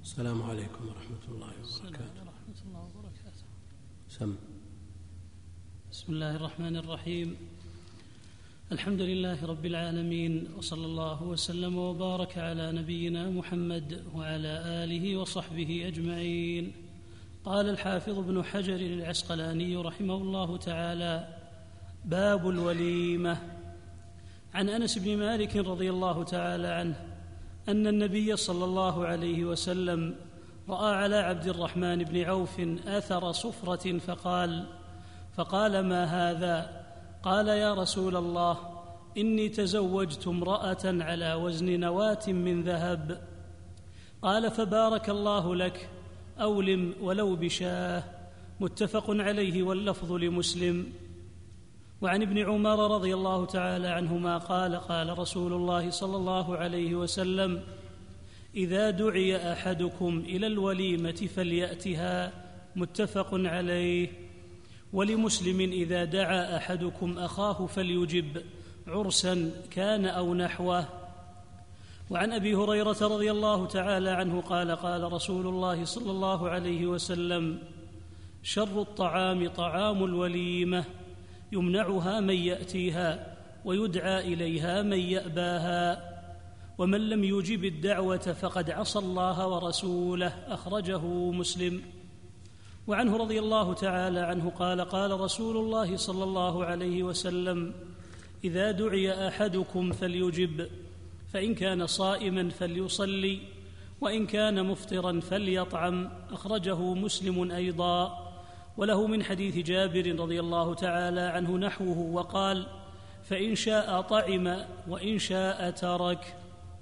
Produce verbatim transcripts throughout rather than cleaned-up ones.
السلام عليكم ورحمة الله وبركاته. ورحمة الله وبركاته. سم. بسم الله الرحمن الرحيم. الحمد لله رب العالمين، وصلى الله وسلم وبارك على نبينا محمد وعلى آله وصحبه أجمعين. قال الحافظ ابن حجر العسقلاني رحمه الله تعالى: باب الوليمة. عن أنس بن مالك رضي الله تعالى عنه أن النبي صلى الله عليه وسلم رأى على عبد الرحمن بن عوف أثر صفرة فقال فقال ما هذا؟ قال: يا رسول الله، إني تزوجت امرأة على وزن نواة من ذهب. قال: فبارك الله لك، أولم ولو بشاه. متفق عليه واللفظ لمسلم. وعن ابن عمر رضي الله تعالى عنهما قال: قال رسول الله صلى الله عليه وسلم: إذا دعي أحدكم إلى الوليمة فليأتها. متفق عليه. ولمسلم: إذا دعا أحدكم أخاه فليجب، عرسا كان أو نحوه. وعن أبي هريرة رضي الله تعالى عنه قال: قال رسول الله صلى الله عليه وسلم: شر الطعام طعام الوليمة، يمنعها من يأتيها ويدعى إليها من يأباها، ومن لم يجب الدعوة فقد عصى الله ورسوله. أخرجه مسلم. وعنه رضي الله تعالى عنه قال: قال رسول الله صلى الله عليه وسلم: إذا دعي أحدكم فليجب، فإن كان صائما فليصلي، وإن كان مفطرا فليطعم. أخرجه مسلم أيضا. وله من حديث جابر رضي الله تعالى عنه نحوه، وقال: فإن شاء طعم وإن شاء ترك.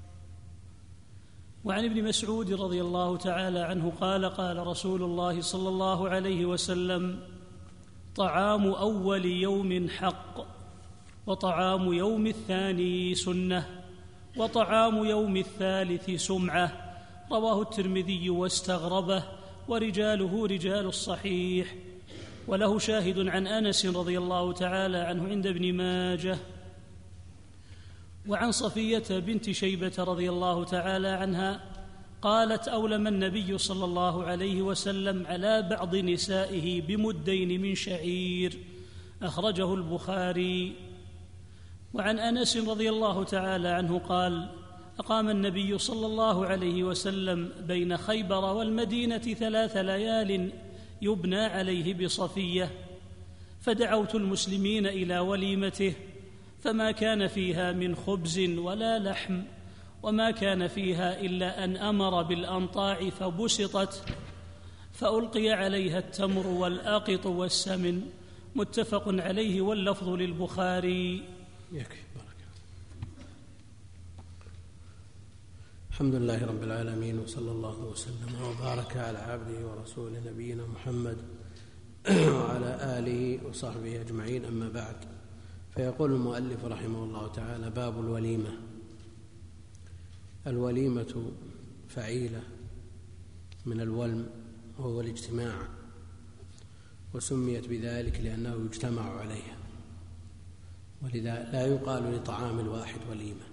وعن ابن مسعود رضي الله تعالى عنه قال: قال رسول الله صلى الله عليه وسلم: طعام أول يوم حق، وطعام يوم الثاني سنة، وطعام يوم الثالث سمعة. رواه الترمذي واستغربه، ورجاله رجال الصحيح. وله شاهد عن أنس رضي الله تعالى عنه عند ابن ماجه. وعن صفية بنت شيبة رضي الله تعالى عنها قالت: أولم النبي صلى الله عليه وسلم على بعض نسائه بمدين من شعير. أخرجه البخاري. وعن أنس رضي الله تعالى عنه قال: أقام النبي صلى الله عليه وسلم بين خيبر والمدينة ثلاث ليال يبنى عليه بصفية، فدعوت المسلمين إلى وليمته، فما كان فيها من خبز ولا لحم، وما كان فيها إلا أن أمر بالأنطاع فبسطت، فألقي عليها التمر والآقط والسمن. متفق عليه واللفظ للبخاري. يكفي. الحمد لله رب العالمين، وصلى الله وسلم وبارك على عبده ورسوله نبينا محمد وعلى آله وصحبه أجمعين. أما بعد، فيقول المؤلف رحمه الله تعالى: باب الوليمة. الوليمة فعيلة من الولم، وهو الاجتماع، وسميت بذلك لأنه يجتمع عليها، ولذا لا يقال لطعام الواحد وليمة،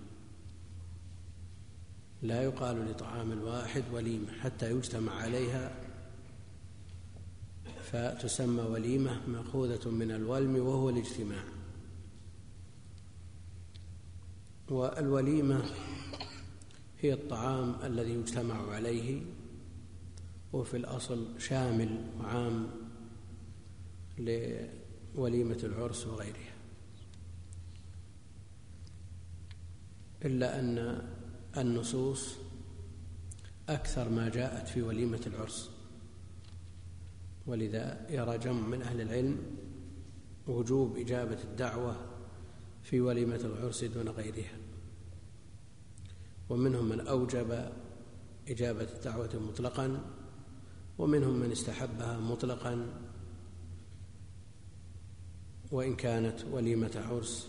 لا يقال لطعام الواحد وليمة حتى يجتمع عليها، فتسمى وليمة مأخوذة من الولم وهو الاجتماع. والوليمة هي الطعام الذي يجتمع عليه، وفي الأصل شامل وعام لوليمة العرس وغيرها، إلا أن النصوص أكثر ما جاءت في وليمة العرس، ولذا يرى جمع من أهل العلم وجوب إجابة الدعوة في وليمة العرس دون غيرها، ومنهم من أوجب إجابة الدعوة مطلقا، ومنهم من استحبها مطلقا وإن كانت وليمة عرس.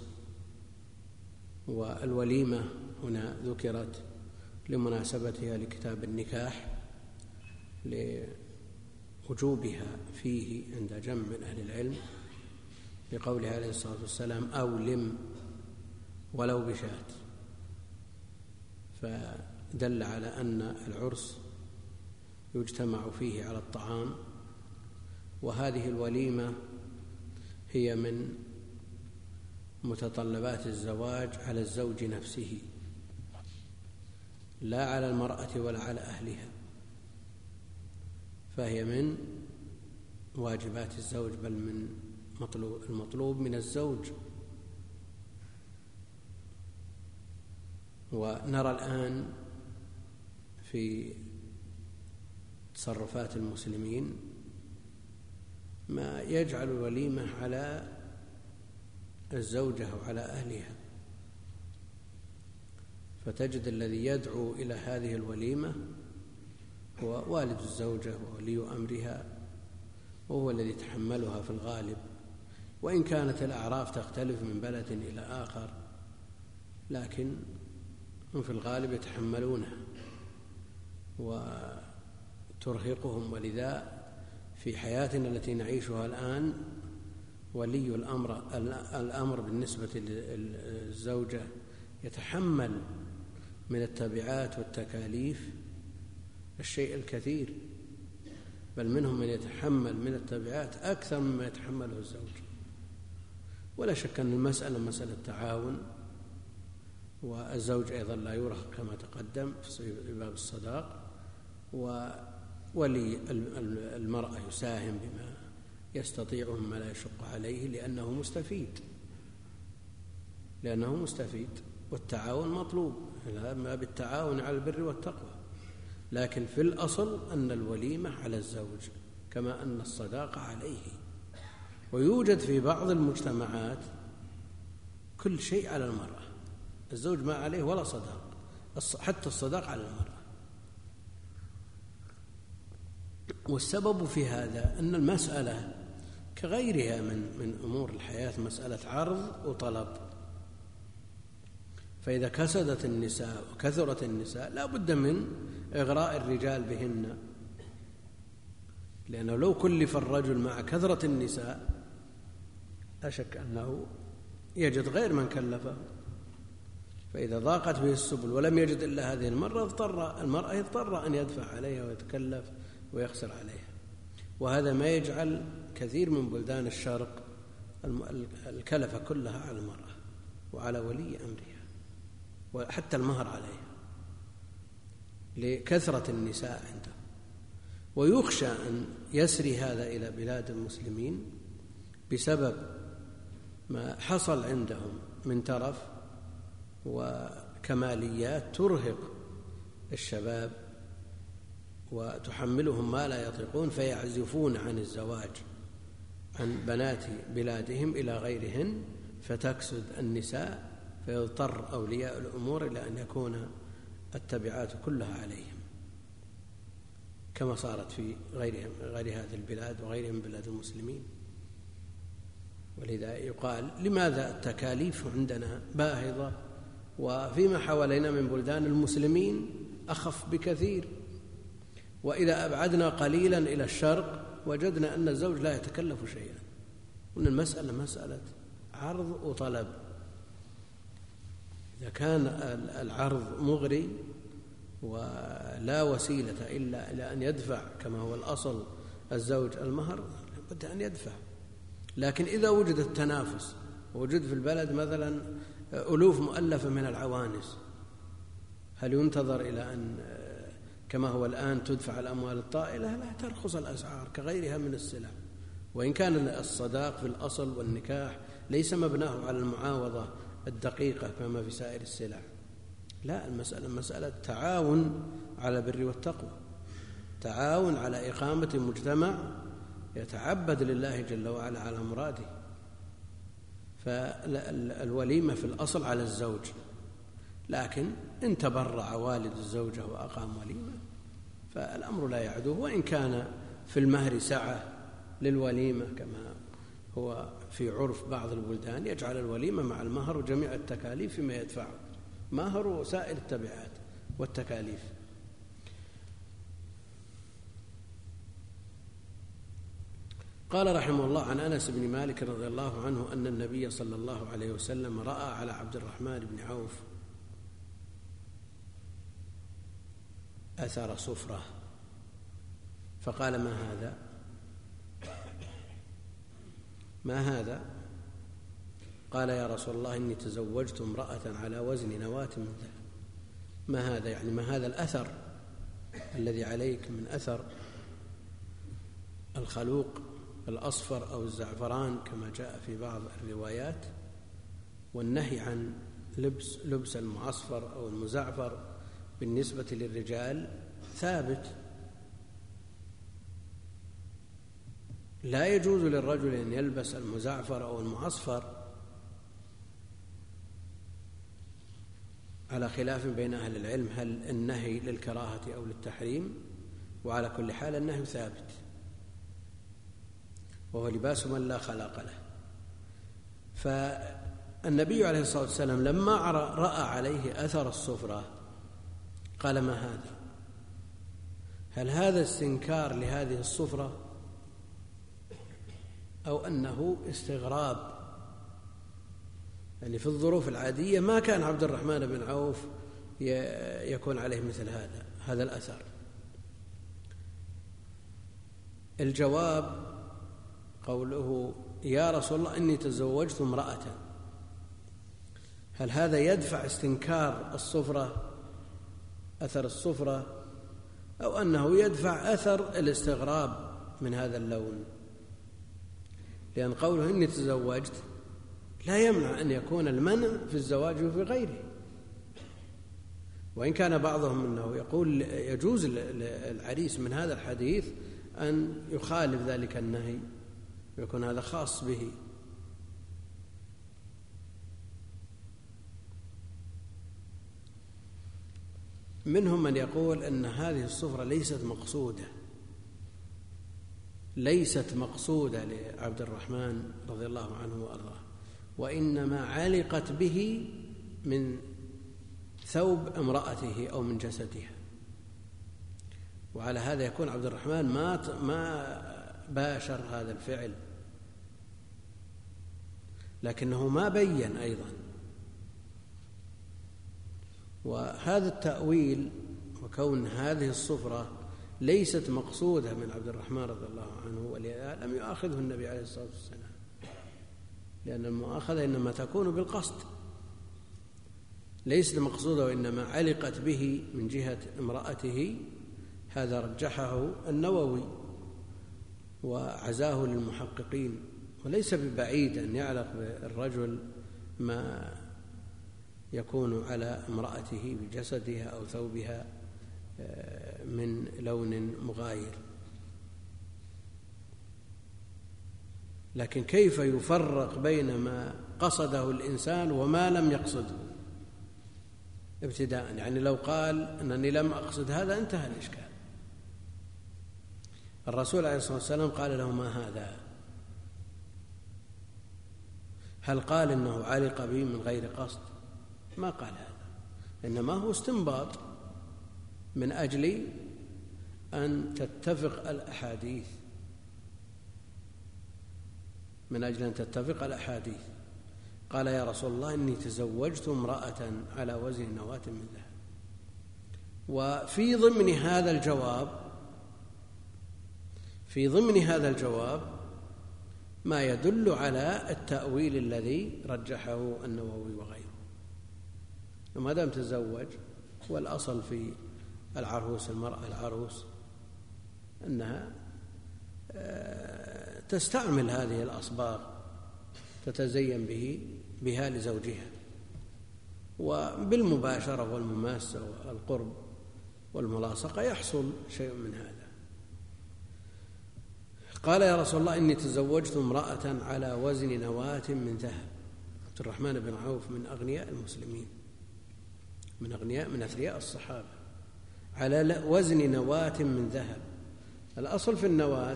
والوليمة هنا ذكرت لمناسبتها لكتاب النكاح، لوجوبها فيه عند جمع من أهل العلم، لقوله عليه الصلاة والسلام: أولم ولو بشاة. فدل على أن العرس يجتمع فيه على الطعام، وهذه الوليمة هي من متطلبات الزواج على الزوج نفسه، لا على المرأة ولا على أهلها، فهي من واجبات الزوج، بل من مطلوب المطلوب من الزوج. ونرى الآن في تصرفات المسلمين ما يجعل الوليمة على الزوجة وعلى أهلها، فتجد الذي يدعو إلى هذه الوليمة هو والد الزوجة وولي أمرها، وهو الذي يتحملها في الغالب، وإن كانت الأعراف تختلف من بلد إلى آخر، لكن هم في الغالب يتحملونها وترهقهم. ولذا في حياتنا التي نعيشها الآن ولي الأمر الأمر بالنسبة للزوجة يتحمل من التبعات والتكاليف الشيء الكثير، بل منهم من يتحمل من التبعات أكثر مما يتحمله الزوج. ولا شك أن المسألة مسألة تعاون، والزوج أيضا لا يرهق كما تقدم في باب الصداق، وولي المرأة يساهم بما يستطيع مما لا يشق عليه، لأنه مستفيد لأنه مستفيد والتعاون مطلوب، ما بالتعاون على البر والتقوى. لكن في الأصل أن الوليمة على الزوج كما أن الصداقة عليه. ويوجد في بعض المجتمعات كل شيء على المرأة، الزوج ما عليه ولا صداق، حتى الصداق على المرأة. والسبب في هذا أن المسألة كغيرها من من أمور الحياة مسألة عرض وطلب، فإذا كسدت النساء وكثرت النساء لا بد من إغراء الرجال بهن، لأنه لو كلف الرجل مع كثرة النساء لا شك أنه يجد غير من كلفه، فإذا ضاقت به السبل ولم يجد إلا هذه المرة اضطر المرأة يضطر أن يدفع عليها ويتكلف ويخسر عليها. وهذا ما يجعل كثير من بلدان الشرق الكلفة كلها على المرأة وعلى ولي أمرها، وحتى المهر عليها لكثرة النساء عنده. ويخشى أن يسري هذا إلى بلاد المسلمين بسبب ما حصل عندهم من ترف وكماليات ترهق الشباب وتحملهم ما لا يطيقون، فيعزفون عن الزواج عن بنات بلادهم إلى غيرهن، فتكسد النساء، فيضطر أولياء الأمور إلى أن يكون التبعات كلها عليهم، كما صارت في غيرهم غير هذه البلاد وغيرهم من بلاد المسلمين. ولذا يقال لماذا التكاليف عندنا باهظة وفيما حوالينا من بلدان المسلمين أخف بكثير؟ وإذا أبعدنا قليلا إلى الشرق وجدنا أن الزوج لا يتكلف شيئا، وأن المسألة مسألة عرض وطلب. إذا كان العرض مغري ولا وسيلة إلا إلى أن يدفع كما هو الأصل الزوج المهر، بد أن يدفع. لكن إذا وجد التنافس، ووجد في البلد مثلا ألوف مؤلفة من العوانس، هل ينتظر إلى أن كما هو الآن تدفع الأموال الطائلة؟ لا، ترخص الأسعار كغيرها من السلع. وإن كان الصداق في الأصل والنكاح ليس مبناه على المعاوضة الدقيقة كما في سائر السلع، لا، المسألة مسألة تعاون على البر والتقوى، تعاون على إقامة مجتمع يتعبد لله جل وعلا على مراده. فالوليمة في الأصل على الزوج، لكن إن تبرع والد الزوجة وأقام وليمة فالأمر لا يعدوه، وإن كان في المهر سعة للوليمة كما هو في عرف بعض البلدان، يجعل الوليمة مع المهر وجميع التكاليف فيما يدفعه، مهر وسائر التبعات والتكاليف. قال رحمه الله عن أنس بن مالك رضي الله عنه أن النبي صلى الله عليه وسلم رأى على عبد الرحمن بن عوف أثر صفرة فقال: ما هذا؟ ما هذا؟ قال: يا رسول الله إني تزوجت امرأة على وزن نواة من ذهب. ما هذا؟ يعني ما هذا الأثر الذي عليك من أثر الخلوق الأصفر أو الزعفران كما جاء في بعض الروايات، والنهي عن لبس لبس المعصفر أو المزعفر بالنسبة للرجال ثابت. لا يجوز للرجل أن يلبس المزعفر أو المعصفر، على خلاف بين أهل العلم هل النهي للكراهة أو للتحريم، وعلى كل حال النهي ثابت، وهو لباس من لا خلاق له. فالنبي عليه الصلاة والسلام لما رأى عليه أثر الصفرة قال: ما هذا؟ هل هذا استنكار لهذه الصفرة أو أنه استغراب؟ يعني في الظروف العادية ما كان عبد الرحمن بن عوف يكون عليه مثل هذا هذا الأثر. الجواب قوله: يا رسول الله إني تزوجت امرأة. هل هذا يدفع استنكار الصفرة، أثر الصفرة، أو أنه يدفع أثر الاستغراب من هذا اللون؟ لأن قوله إني تزوجت لا يمنع أن يكون المنع في الزواج وفي غيره، وإن كان بعضهم أنه يقول يجوز العريس من هذا الحديث أن يخالف ذلك النهي ويكون هذا خاص به. منهم من يقول أن هذه الصفرة ليست مقصودة ليست مقصودة لعبد الرحمن رضي الله عنه وأرضاه، وإنما علقت به من ثوب امرأته أو من جسدها. وعلى هذا يكون عبد الرحمن ما ما باشر هذا الفعل، لكنه ما بين أيضا. وهذا التأويل وكون هذه الصفرة ليست مقصودة من عبد الرحمن رضي الله عنه، ولهذا لم يؤاخذه النبي عليه الصلاة والسلام، لأن المؤاخذة إنما تكون بالقصد، ليست مقصودة وإنما علقت به من جهة امرأته. هذا رجحه النووي وعزاه للمحققين، وليس ببعيد أن يعلق بالرجل ما يكون على امرأته بجسدها أو ثوبها من لون مغاير. لكن كيف يفرق بين ما قصده الإنسان وما لم يقصده ابتداء؟ يعني لو قال أنني لم أقصد هذا انتهى الإشكال. الرسول عليه الصلاة والسلام قال له: ما هذا؟ هل قال إنه علق به من غير قصد؟ ما قال هذا، إنما هو استنباط من أجل أن تتفق الأحاديث من أجل أن تتفق الأحاديث قال: يا رسول الله إني تزوجت امرأة على وزن نواة من ذهب. وفي ضمن هذا الجواب في ضمن هذا الجواب ما يدل على التأويل الذي رجحه النووي وغيره. وما دام تزوج، والأصل في العروس المرأة العروس أنها تستعمل هذه الأصباغ تتزين به بها لزوجها، وبالمباشرة والمماسة والقرب والملاصقة يحصل شيء من هذا. قال: يا رسول الله إني تزوجت امرأة على وزن نواة من ذهب. عبد الرحمن بن عوف من أغنياء المسلمين، من أغنياء من أثرياء الصحابة، على وزن نواة من ذهب. الأصل في النواة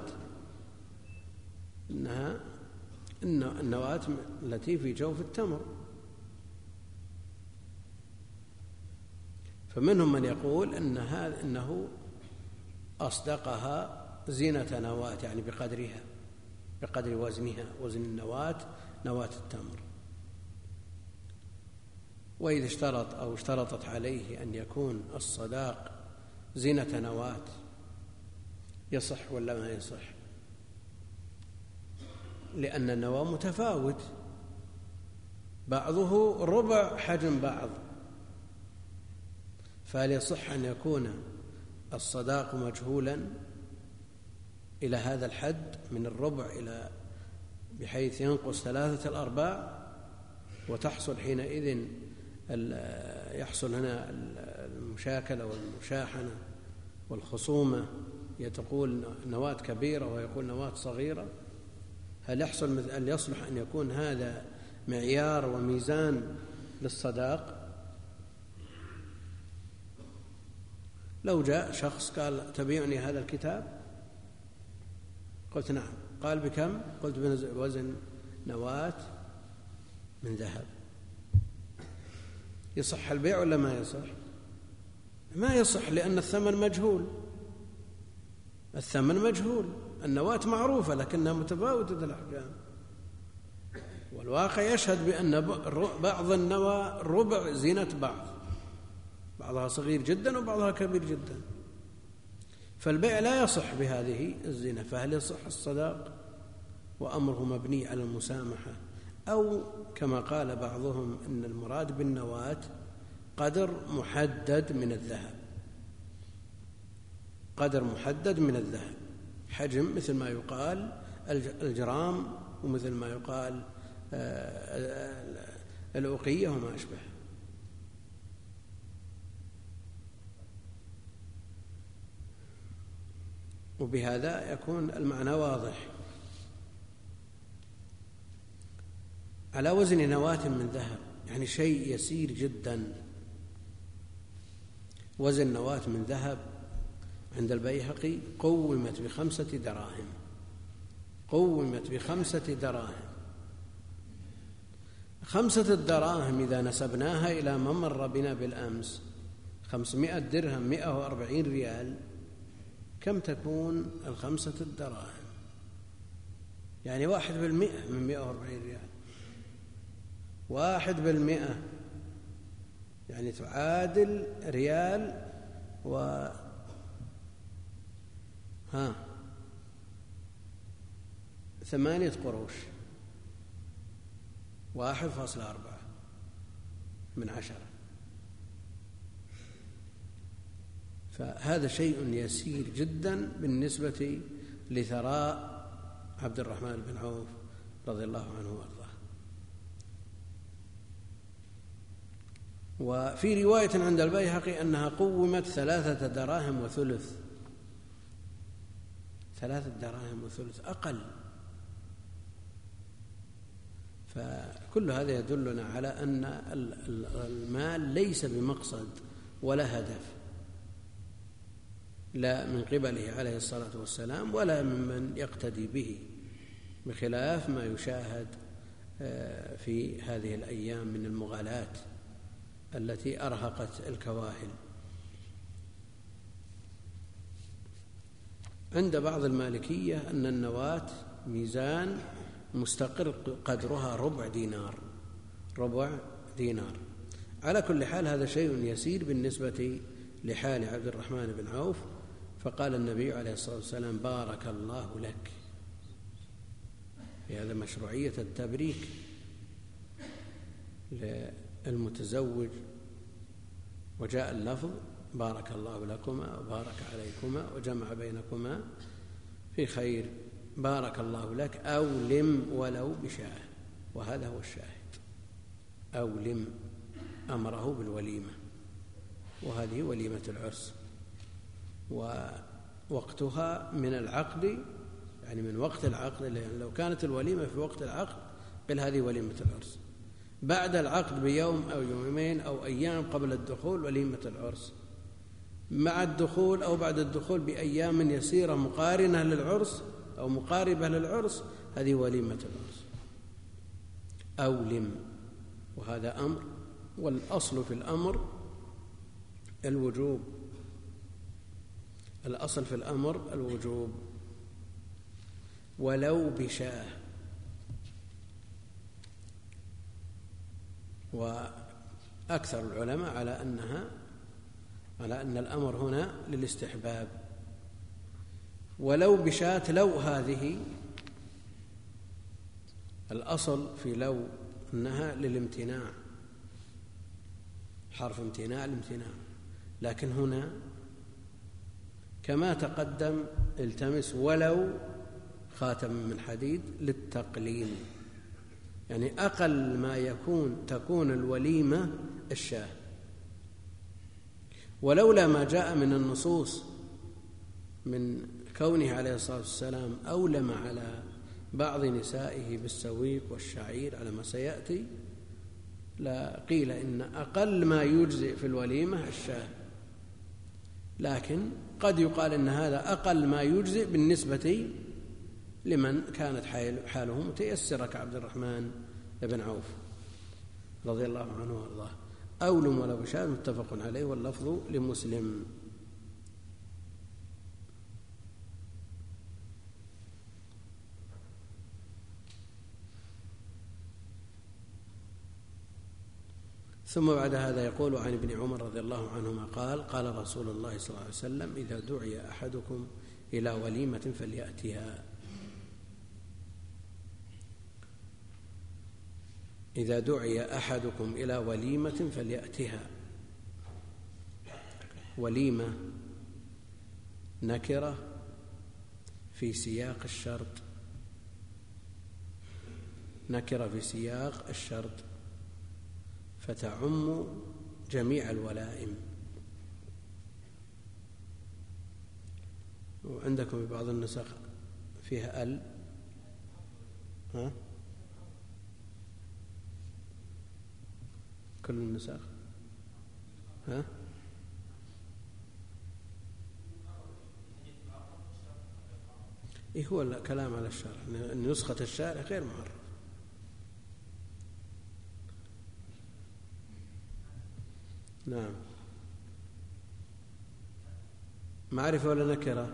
إنها إن النواة التي في جوف التمر، فمنهم من يقول أن هذا إنه أصدقها زينة نواة، يعني بقدرها بقدر وزنها، وزن النواة نواة التمر. وإذا اشترط أو اشترطت عليه أن يكون الصداق زينة نواة يصح ولا ما يصح؟ لأن النواة متفاوت، بعضه ربع حجم بعض، فهل يصح أن يكون الصداق مجهولا إلى هذا الحد من الربع إلى بحيث ينقص ثلاثة الأرباع، وتحصل حينئذ يحصل هنا المشاكلة والمشاحنة والخصومة، يتقول نواة كبيرة ويقول نواة صغيرة؟ هل يحصل هل يصلح أن يكون هذا معيار وميزان للصداق؟ لو جاء شخص قال تبيعني هذا الكتاب، قلت نعم، قال بكم؟ قلت بوزن نواة من ذهب، يصح البيع ولا ما يصح؟ ما يصح، لأن الثمن مجهول، الثمن مجهول، النواة معروفة لكنها متفاوتة الأحجام، والواقع يشهد بأن بعض النواة ربع زينة بعض، بعضها صغير جدا وبعضها كبير جدا، فالبيع لا يصح بهذه الزينة. فهل يصح الصداق وأمره مبني على المسامحة، أو كما قال بعضهم إن المراد بالنواة قدر محدد من الذهب، قدر محدد من الذهب، حجم مثل ما يقال الجرام ومثل ما يقال الأوقية وما أشبه. وبهذا يكون المعنى واضح. على وزن نواة من ذهب يعني شيء يسير جدا، وزن نواة من ذهب عند البيهقي قومت بخمسة دراهم، قومت بخمسة دراهم. خمسة الدراهم إذا نسبناها إلى ما مر بنا بالأمس، خمسمائة درهم مئة وأربعين ريال، كم تكون الخمسة الدراهم؟ يعني واحد بالمئة من مئة وأربعين ريال، واحد بالمئة يعني تعادل ريال و ها ثمانية قروش، واحد فاصلة أربعة من عشرة. فهذا شيء يسير جدا بالنسبة لثراء عبد الرحمن بن عوف رضي الله عنه وارضاه. وفي رواية عند البيهقي أنها قومت ثلاثة دراهم وثلث، ثلاثة دراهم وثلث أقل. فكل هذا يدلنا على أن المال ليس بمقصد ولا هدف، لا من قبله عليه الصلاة والسلام ولا ممن يقتدي به، بخلاف ما يشاهد في هذه الأيام من المغالاة التي أرهقت الكواهل. عند بعض المالكية أن النواة ميزان مستقر قدرها ربع دينار، ربع دينار. على كل حال هذا شيء يسير بالنسبة لحال عبد الرحمن بن عوف. فقال النبي عليه الصلاة والسلام بارك الله لك، في هذا مشروعية التبريك للمتزوج، وجاء اللفظ بارك الله لكما وبارك عليكما وجمع بينكما في خير، بارك الله لك أو لم ولو بشاه، وهذا هو الشاهد، أو لم، أمره بالوليمة، وهذه وليمة العرس، ووقتها من العقد، يعني من وقت العقد، لأن لو كانت الوليمة في وقت العقد قل هذه وليمة العرس، بعد العقد بيوم أو يومين أو أيام قبل الدخول وليمة العرس، مع الدخول أو بعد الدخول بأيام يسيرة مقارنة للعرس أو مقاربة للعرس، هذه وليمة العرس أو لم. وهذا أمر، والأصل في الأمر الوجوب، الأصل في الأمر الوجوب ولو بشاه. وأكثر العلماء على أنها على أن الأمر هنا للاستحباب، ولو بشاة، لو هذه الأصل في لو أنها للامتناع، حرف امتناع الامتناع، لكن هنا كما تقدم التمس ولو خاتم من حديد للتقليل، يعني أقل ما يكون تكون الوليمة الشاة. ولولا ما جاء من النصوص من كونه عليه الصلاة والسلام أولم على بعض نسائه بالسويق والشعير على ما سيأتي، لا قيل إن أقل ما يجزئ في الوليمة الشاة، لكن قد يقال إن هذا أقل ما يجزئ بالنسبة لمن كانت حاله متيسرة كعبد الرحمن بن عوف رضي الله عنه وارضاه. أولم ولو بشاة متفق عليه واللفظ لمسلم. ثم بعد هذا يقول عن ابن عمر رضي الله عنهما قال قال رسول الله صلى الله عليه وسلم إذا دعي أحدكم إلى وليمة فليأتها إذا دعي أحدكم إلى وليمة فليأتها. وليمة نكرة في سياق الشرط، نكرة في سياق الشرط فتعم جميع الولائم. وعندكم في بعض النسخ فيها ال ها كل النسخ ها إيه هو الكلام على الشارع، نسخة الشارع غير معرف. نعم، معرفة ولا نكرة؟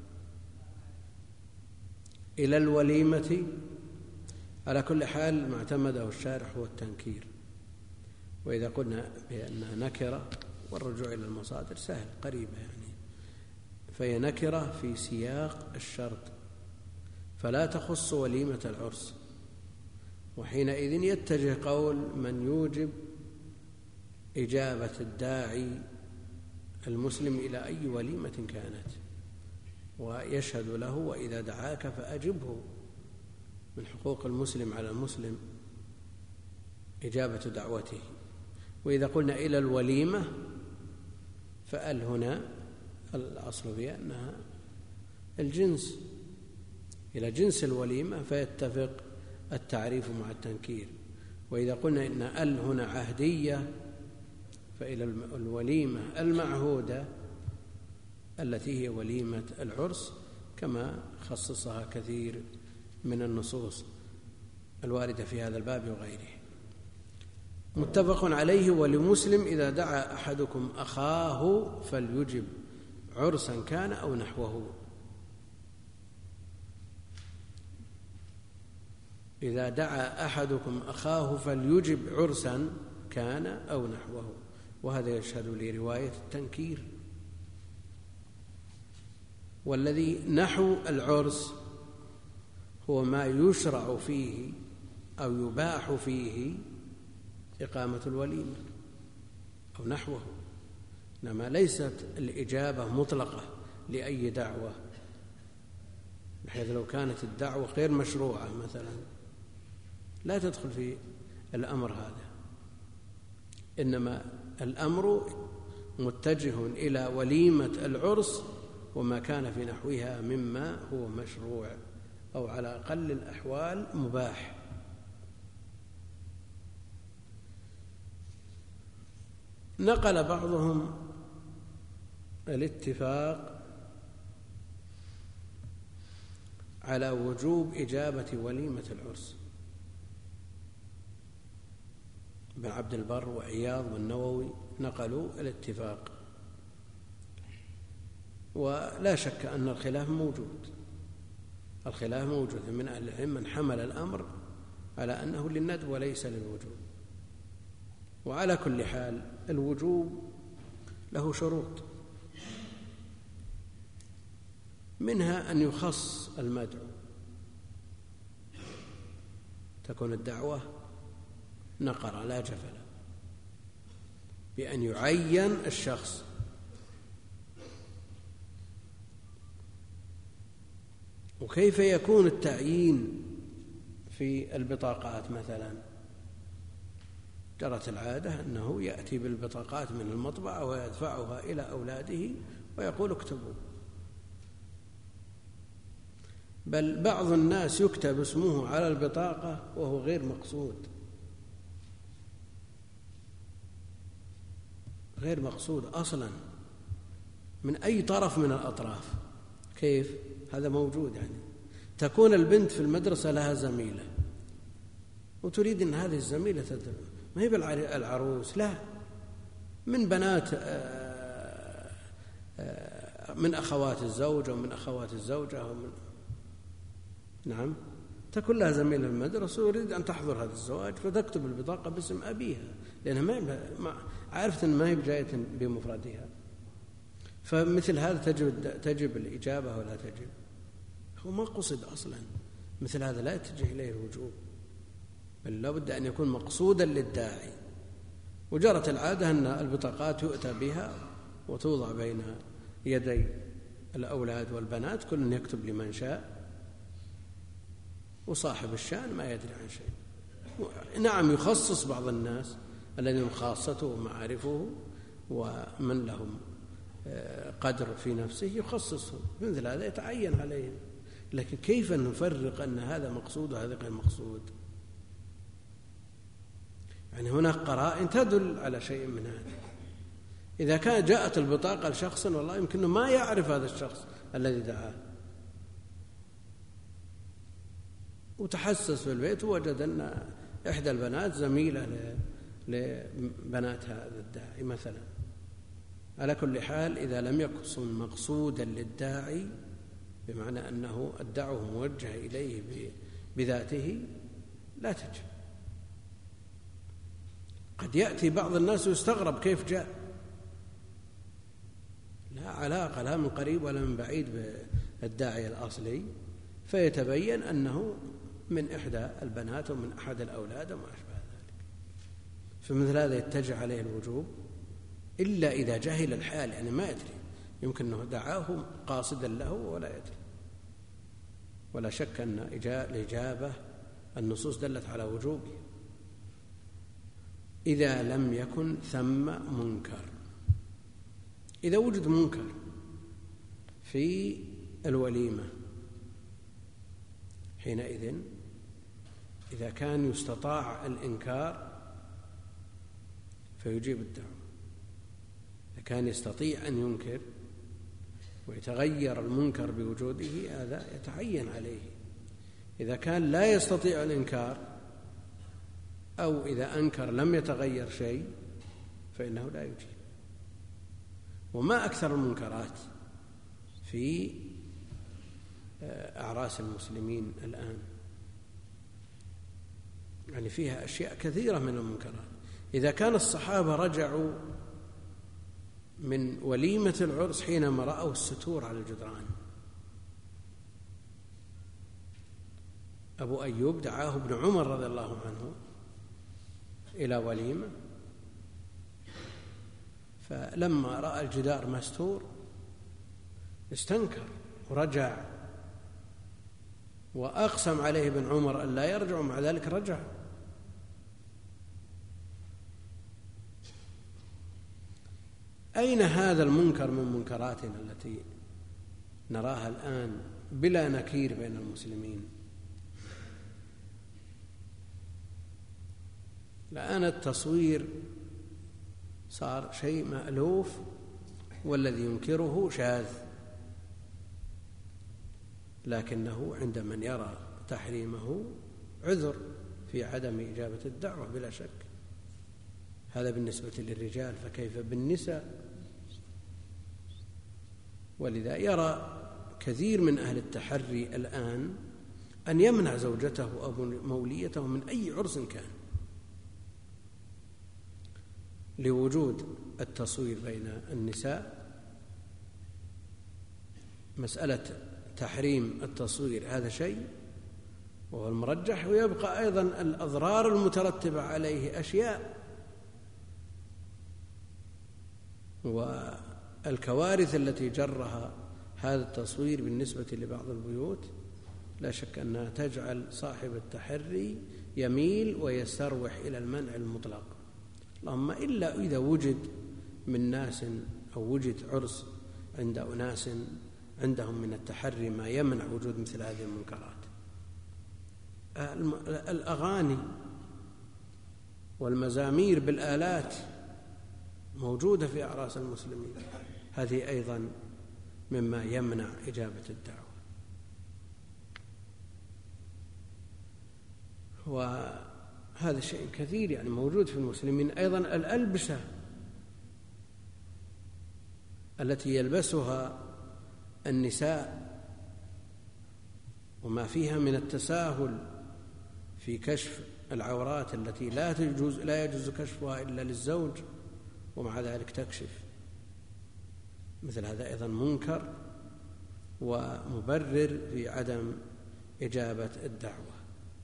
إلى الوليمة على كل حال ما اعتمده الشارع هو التنكير، وإذا قلنا بأنها نكرة والرجوع إلى المصادر سهل قريبة يعني، فهي نكرة في سياق الشرط فلا تخص وليمة العرس، وحينئذ يتجه قول من يوجب إجابة الداعي المسلم إلى أي وليمة كانت، ويشهد له وإذا دعاك فأجبه، من حقوق المسلم على المسلم إجابة دعوته. وإذا قلنا إلى الوليمة فأل هنا الأصل فيها أنها الجنس، إلى جنس الوليمة فيتفق التعريف مع التنكير. وإذا قلنا إن أل هنا عهدية فإلى الوليمة المعهودة التي هي وليمة العرس، كما خصصها كثير من النصوص الواردة في هذا الباب وغيره. متفق عليه ولمسلم إذا دعا أحدكم أخاه فليجب عرسا كان أو نحوه. إذا دعا أحدكم أخاه فليجب عرسا كان أو نحوه، وهذا يشهد لرواية التنكير. والذي نحو العرس هو ما يشرع فيه أو يباح فيه إقامة الوليمة أو نحوه، إنما ليست الإجابة مطلقة لأي دعوة، بحيث لو كانت الدعوة غير مشروعة مثلا لا تدخل في الأمر هذا، إنما الأمر متجه إلى وليمة العرس وما كان في نحوها مما هو مشروع أو على أقل الأحوال مباح. نقل بعضهم الاتفاق على وجوب إجابة وليمة العرس، ابن عبد البر وعياض والنووي نقلوا الاتفاق، ولا شك أن الخلاف موجود، الخلاف موجود من أهل العلم من حمل الأمر على أنه للندب وليس للوجوب. وعلى كل حال الوجوب له شروط، منها أن يخص المدعو، تكون الدعوة نقرة لا جفلة، بأن يعين الشخص. وكيف يكون التعيين في البطاقات؟ مثلا جرت العادة أنه يأتي بالبطاقات من المطبعة ويدفعها إلى أولاده ويقول اكتبوا، بل بعض الناس يكتب اسمه على البطاقة وهو غير مقصود، غير مقصود أصلا من أي طرف من الأطراف. كيف؟ هذا موجود. يعني تكون البنت في المدرسة لها زميلة وتريد أن هذه الزميلة تدرس، ما هي بالعروس، لا، من بنات من أخوات الزوجة ومن أخوات الزوجة ومن نعم تكون لها زميلة في المدرسة ويريد أن تحضر هذا الزواج، فتكتب البطاقة باسم أبيها لأنها ما عرفت أن ما هي بجاية بمفردها. فمثل هذا تجب, تجب الإجابة ولا تجب؟ هو ما قصد أصلا، مثل هذا لا يتجه إليه الوجوب، بل لابد أن يكون مقصودا للداعي. وجرت العادة أن البطاقات يؤتى بها وتوضع بين يدي الأولاد والبنات، كل يكتب لمن شاء، وصاحب الشأن ما يدري عن شيء. نعم يخصص بعض الناس الذين خاصته ومعارفه ومن لهم قدر في نفسه يخصصه، مثل هذا يتعين عليه، لكن كيف نفرق أن هذا مقصود وهذا غير مقصود؟ يعني هناك قرائن تدل على شيء من هذا. إذا كان جاءت البطاقة لشخص والله يمكنه ما يعرف هذا الشخص الذي دعاه، وتحسس في البيت ووجد أن إحدى البنات زميلة لبنات هذا الداعي مثلا، على كل حال إذا لم يكن مقصودا للداعي بمعنى أنه الدعوة موجهة إليه بذاته لا تجب. قد يأتي بعض الناس ويستغرب كيف جاء، لا علاقة لا من قريب ولا من بعيد بالداعي الأصلي، فيتبين أنه من إحدى البنات ومن أحد الأولاد وما أشبه ذلك. فمثل هذا يتجه عليه الوجوب إلا إذا جهل الحال، يعني ما يدري، يمكن أنه دعاه قاصدا له ولا يدري. ولا شك أن الإجابة النصوص دلت على وجوبه إذا لم يكن ثم منكر. إذا وجد منكر في الوليمة حينئذ إذا كان يستطاع الإنكار فيجيب الدعوة، إذا كان يستطيع أن ينكر ويتغير المنكر بوجوده هذا يتعين عليه. إذا كان لا يستطيع الإنكار أو إذا أنكر لم يتغير شيء فإنه لا يجيب. وما أكثر المنكرات في أعراس المسلمين الآن، يعني فيها أشياء كثيرة من المنكرات. إذا كان الصحابة رجعوا من وليمة العرس حينما رأوا الستور على الجدران، أبو أيوب دعاه ابن عمر رضي الله عنه إلى وليمة، فلما رأى الجدار مستور استنكر ورجع، وأقسم عليه ابن عمر أن لا يرجع، ومع ذلك رجع. أين هذا المنكر من منكراتنا التي نراها الآن بلا نكير بين المسلمين؟ الآن التصوير صار شيء مألوف، والذي ينكره شاذ، لكنه عند من يرى تحريمه عذر في عدم إجابة الدعوة بلا شك. هذا بالنسبة للرجال، فكيف بالنساء؟ ولذا يرى كثير من أهل التحري الآن أن يمنع زوجته أو موليته من أي عرس كان، لوجود التصوير بين النساء. مسألة تحريم التصوير هذا شيء وهو المرجح، ويبقى أيضا الأضرار المترتبة عليه أشياء، والكوارث التي جرها هذا التصوير بالنسبة لبعض البيوت لا شك أنها تجعل صاحب التحري يميل ويستروح إلى المنع المطلق، اللهم إلا إذا وجد من ناس أو وجد عرس عند أناس عندهم من التحري ما يمنع وجود مثل هذه المنكرات. الأغاني والمزامير بالآلات موجودة في أعراس المسلمين، هذه أيضا مما يمنع إجابة الدعوة. وهذا شيء كثير يعني موجود في المسلمين. أيضا الألبسة التي يلبسها النساء وما فيها من التساهل في كشف العورات التي لا تجوز لا يجوز كشفها إلا للزوج، ومع ذلك تكشف، مثل هذا أيضا منكر ومبرر في عدم إجابة الدعوة.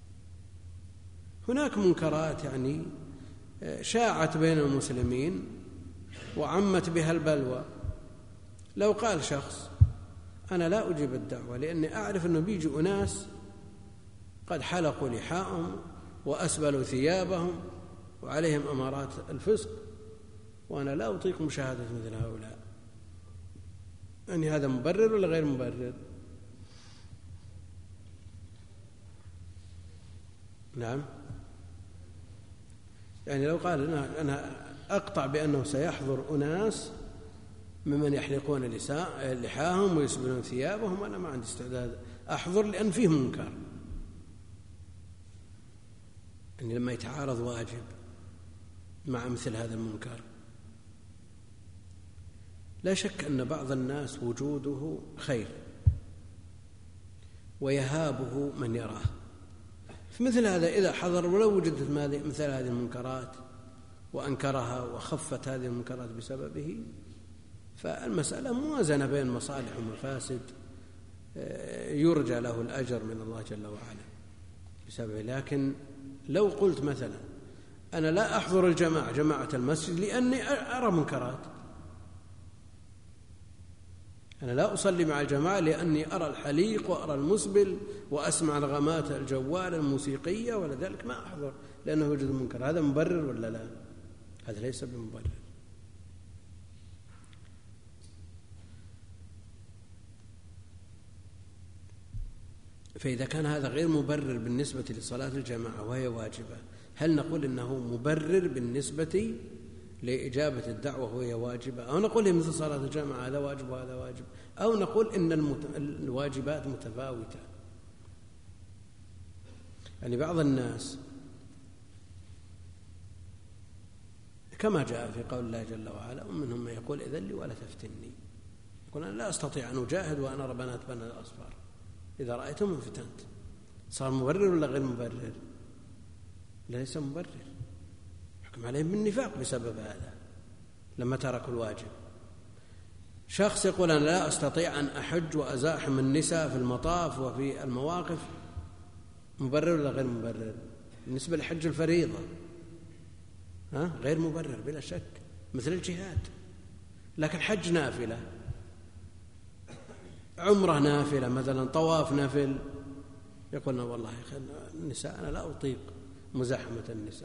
هناك منكرات يعني شاعت بين المسلمين وعمت بها البلوى. لو قال شخص أنا لا أجيب الدعوة لأني أعرف أنه بيجي أناس قد حلقوا لحاءهم وأسبلوا ثيابهم وعليهم أمارات الفسق، وأنا لا أطيق مشاهدة مثل هؤلاء، يعني هذا مبرر ولا غير مبرر؟ نعم، يعني لو قال أنا, أنا أقطع بأنه سيحضر أناس ممن يحلقون لحاهم ويسبلون ثيابهم، أنا ما عندي استعداد أحضر لأن فيه منكر. يعني لما يتعارض واجب مع مثل هذا المنكر، لا شك أن بعض الناس وجوده خير ويهابه من يراه، في مثل هذا إذا حضر ولو وجدت مثل هذه المنكرات وأنكرها وخفت هذه المنكرات بسببه، فالمسألة موازنة بين مصالح ومفاسد، يرجى له الأجر من الله جل وعلا بسببه. لكن لو قلت مثلا أنا لا أحضر الجماعة جماعة المسجد لأني أرى منكرات، أنا لا أصلي مع الجماعة لأني أرى الحليق وأرى المسبل وأسمع نغمات الجوال الموسيقية ولذلك ما أحضر لأنه يوجد منكر، هذا مبرر ولا لا؟ هذا ليس بمبرر. فإذا كان هذا غير مبرر بالنسبة لصلاة الجماعة وهي واجبة، هل نقول إنه مبرر بالنسبة لإجابة الدعوة وهي واجبة، أو نقول مثل صلاة الجماعة هذا واجب وهذا واجب، أو نقول إن المت... الواجبات متفاوتة؟ يعني بعض الناس كما جاء في قول الله جل وعلا ومنهم من يقول إذن لي ولا تفتني، يقول أنا لا أستطيع أن أجاهد وأنا أرى بنات بني الأصفار، إذا رأيتم فتنت. صار مبرر ولا غير مبرر؟ ليس مبرر، حكم عليهم بالنفاق بسبب هذا لما تركوا الواجب. شخص يقول أنا لا أستطيع أن أحج وأزاحم النساء في المطاف وفي المواقف، مبرر ولا غير مبرر؟ بالنسبة لحج الفريضة ها غير مبرر بلا شك، مثل الجهاد. لكن حج نافلة، عمره نافلة مثلا، طواف نافل، يقولنا والله النساء أنا لا أطيق مزاحمة النساء.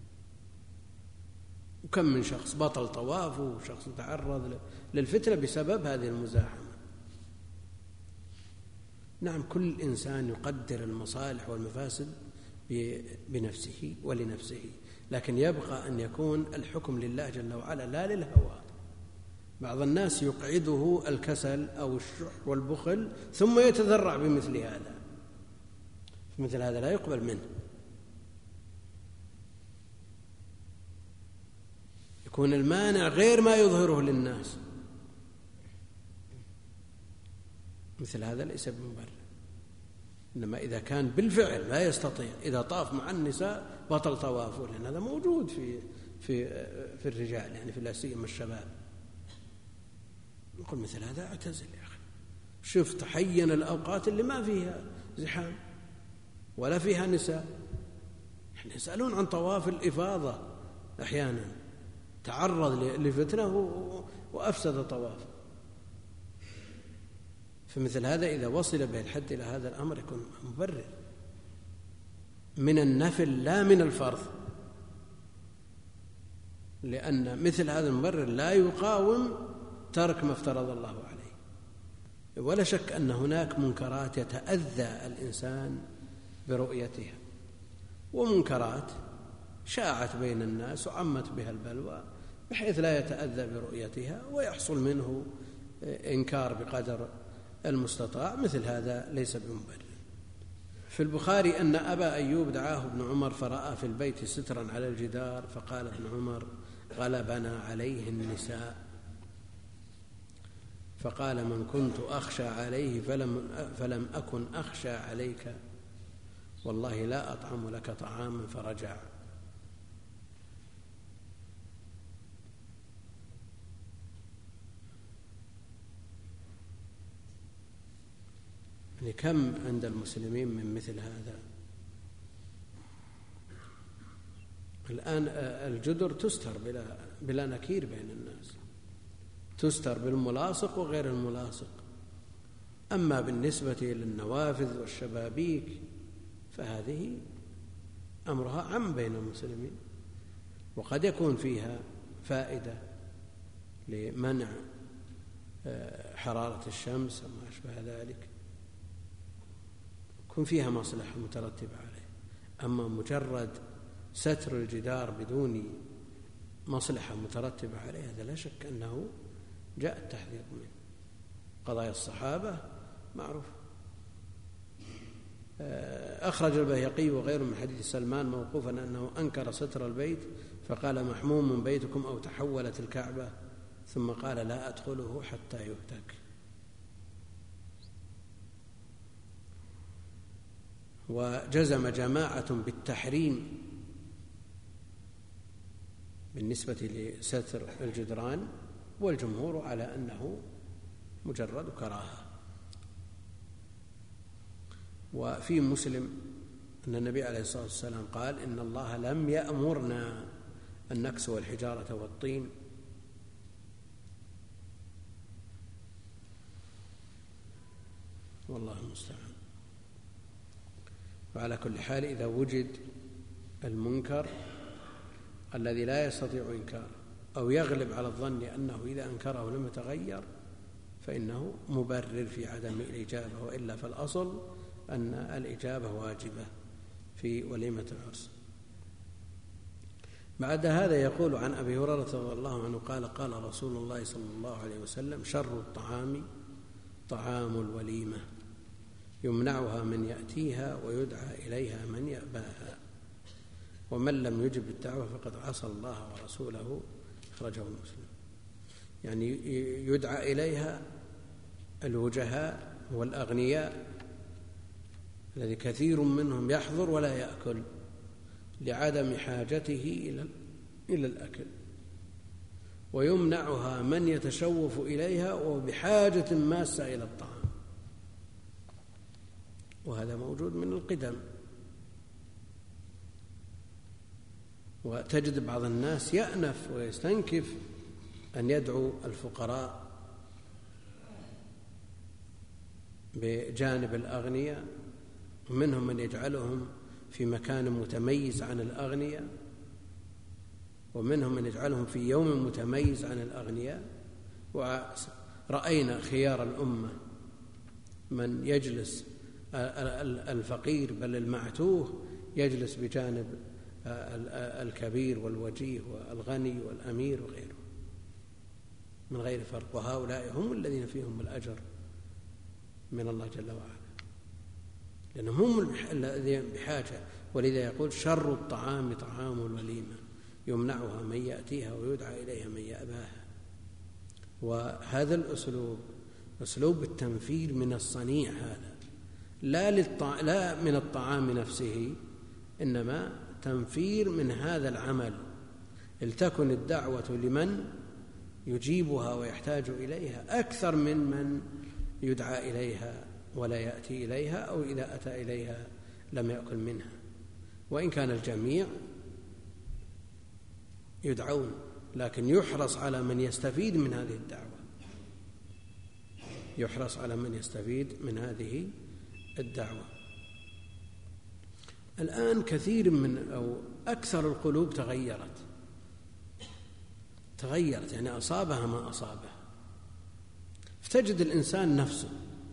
وكم من شخص بطل طوافه وشخص تعرض للفتنة بسبب هذه المزاحمة. نعم، كل إنسان يقدر المصالح والمفاسد بنفسه ولنفسه، لكن يبقى أن يكون الحكم لله جل وعلا لا للهوى. بعض الناس يقعده الكسل أو الشح والبخل ثم يتذرع بمثل هذا، مثل هذا لا يقبل منه. يكون المانع غير ما يظهره للناس، مثل هذا ليس بمبرر. إنما إذا كان بالفعل لا يستطيع، إذا طاف مع النساء بطل طوافه، لأن هذا موجود في في في الرجال، يعني في لا سيما الشباب، نقول مثل هذا اعتزل يا أخي، شفت حين الأوقات اللي ما فيها زحام ولا فيها نساء، يعني يسألون عن طواف الإفاضة أحيانا تعرض لفتنة وأفسد طواف. فمثل هذا إذا وصل به الحد إلى هذا الأمر يكون مبرر من النفل لا من الفرض، لأن مثل هذا المبرر لا يقاوم ترك ما افترض الله عليه. ولا شك أن هناك منكرات يتأذى الإنسان برؤيتها، ومنكرات شاعت بين الناس وعمت بها البلوى بحيث لا يتأذى برؤيتها ويحصل منه إنكار بقدر المستطاع، مثل هذا ليس بمبرر. في البخاري أن أبا أيوب دعاه ابن عمر فرأى في البيت سترا على الجدار، فقال ابن عمر: غلبنا عليه النساء. فقال: من كنت أخشى عليه فلم, فلم أكن أخشى عليك، والله لا أطعم لك طعاما. فرجع. يعني كم عند المسلمين من مثل هذا. الآن الجدر تستر بلا, بلا نكير بين الناس، تستر بالملاصق وغير الملاصق. أما بالنسبة للنوافذ والشبابيك فهذه أمرها عام بين المسلمين، وقد يكون فيها فائدة لمنع حرارة الشمس وما أشبه ذلك، يكون فيها مصلحة مترتبة عليه. أما مجرد ستر الجدار بدون مصلحة مترتبة عليه هذا لا شك أنه جاء التحذير منه. قضايا الصحابة معروف. أخرج البيهقي وغيره من حديث سلمان موقوفا أنه أنكر ستر البيت فقال: محموم بيتكم أو تحولت الكعبة، ثم قال: لا أدخله حتى يهتك. وجزم جماعة بالتحريم بالنسبة لستر الجدران، والجمهور على أنه مجرد كراهة. وفي مسلم أن النبي عليه الصلاة والسلام قال: إن الله لم يأمرنا أن نكسو الحجارة والطين. والله المستعان. وعلى كل حال إذا وجد المنكر الذي لا يستطيع إنكاره أو يغلب على الظن أنه إذا أنكره لم يتغير فإنه مبرر في عدم الإجابة، وإلا فالأصل أن الإجابة واجبة في وليمة العرس. بعد هذا يقول عن أبي هريرة رضي الله عنه قال: قال رسول الله صلى الله عليه وسلم: شر الطعام طعام الوليمة، يمنعها من يأتيها ويدعى إليها من يأباها، ومن لم يجب الدعوة فقد عصى الله ورسوله. أخرجه مسلم. يعني يدعى إليها الوجهاء والأغنياء الذي كثير منهم يحضر ولا يأكل لعدم حاجته إلى الأكل، ويمنعها من يتشوف إليها وبحاجة ماسة إلى الطعام، وهذا موجود من القدم. وتجد بعض الناس يأنف ويستنكف أن يدعو الفقراء بجانب الأغنياء، ومنهم من يجعلهم في مكان متميز عن الأغنياء، ومنهم من يجعلهم في يوم متميز عن الأغنياء. ورأينا خيار الأمة من يجلس الفقير بل المعتوه يجلس بجانب الكبير والوجيه والغني والأمير وغيره من غير فرق، وهؤلاء هم الذين فيهم الأجر من الله جل وعلا، لأنهم هم الذين بحاجة. ولذا يقول: شر الطعام طعام الوليمة، يمنعها من يأتيها ويدعى إليها من يأباها. وهذا الأسلوب أسلوب التنفير من الصنيع، هذا لا, للطع... لا من الطعام نفسه، إنما تنفير من هذا العمل. لتكن الدعوة لمن يجيبها ويحتاج إليها أكثر من من يدعى إليها ولا يأتي إليها، أو إذا أتى إليها لم يأكل منها. وإن كان الجميع يدعون، لكن يحرص على من يستفيد من هذه الدعوة، يحرص على من يستفيد من هذه الدعوة. الآن كثير من أو أكثر القلوب تغيرت تغيرت يعني أصابها ما أصابها، فتجد الإنسان نفسه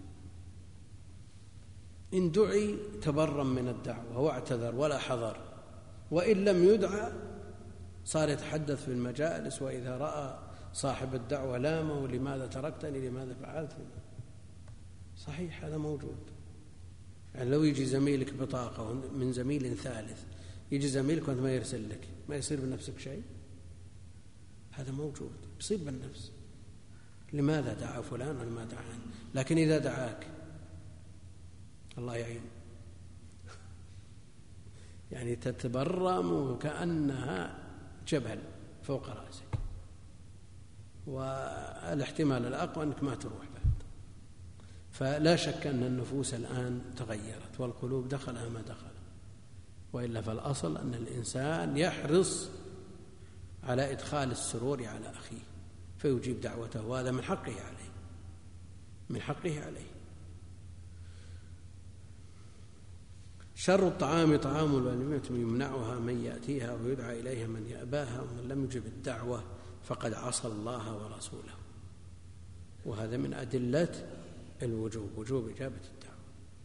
إن دعي تبرم من الدعوة واعتذر ولا حضر، وإن لم يدعى صار يتحدث في المجالس، وإذا رأى صاحب الدعوة لامه: لماذا تركتني، لماذا فعلت. صحيح هذا موجود. يعني لو يجي زميلك بطاقة من زميل ثالث، يجي زميلك وأنت ما يرسل لك، ما يصير بنفسك شيء؟ هذا موجود، يصير بالنفس. لماذا دعا فلان ولما دعاني؟ لكن إذا دعاك الله يعين يعني تتبرم كأنها جبل فوق رأسك، والاحتمال الأقوى أنك ما تروح بعد. فلا شك أن النفوس الآن تغيرت والقلوب دخلها ما دخل، وإلا فالأصل أن الإنسان يحرص على إدخال السرور على أخيه فيجيب دعوته، وهذا من حقه عليه من حقه عليه. شر الطعام طعام الوليمة يمنعها من يأتيها ويدعى إليها من يأباها، ومن لم يجب الدعوة فقد عصى الله ورسوله. وهذا من أدلة الوجوب، وجوب إجابة الدعوة.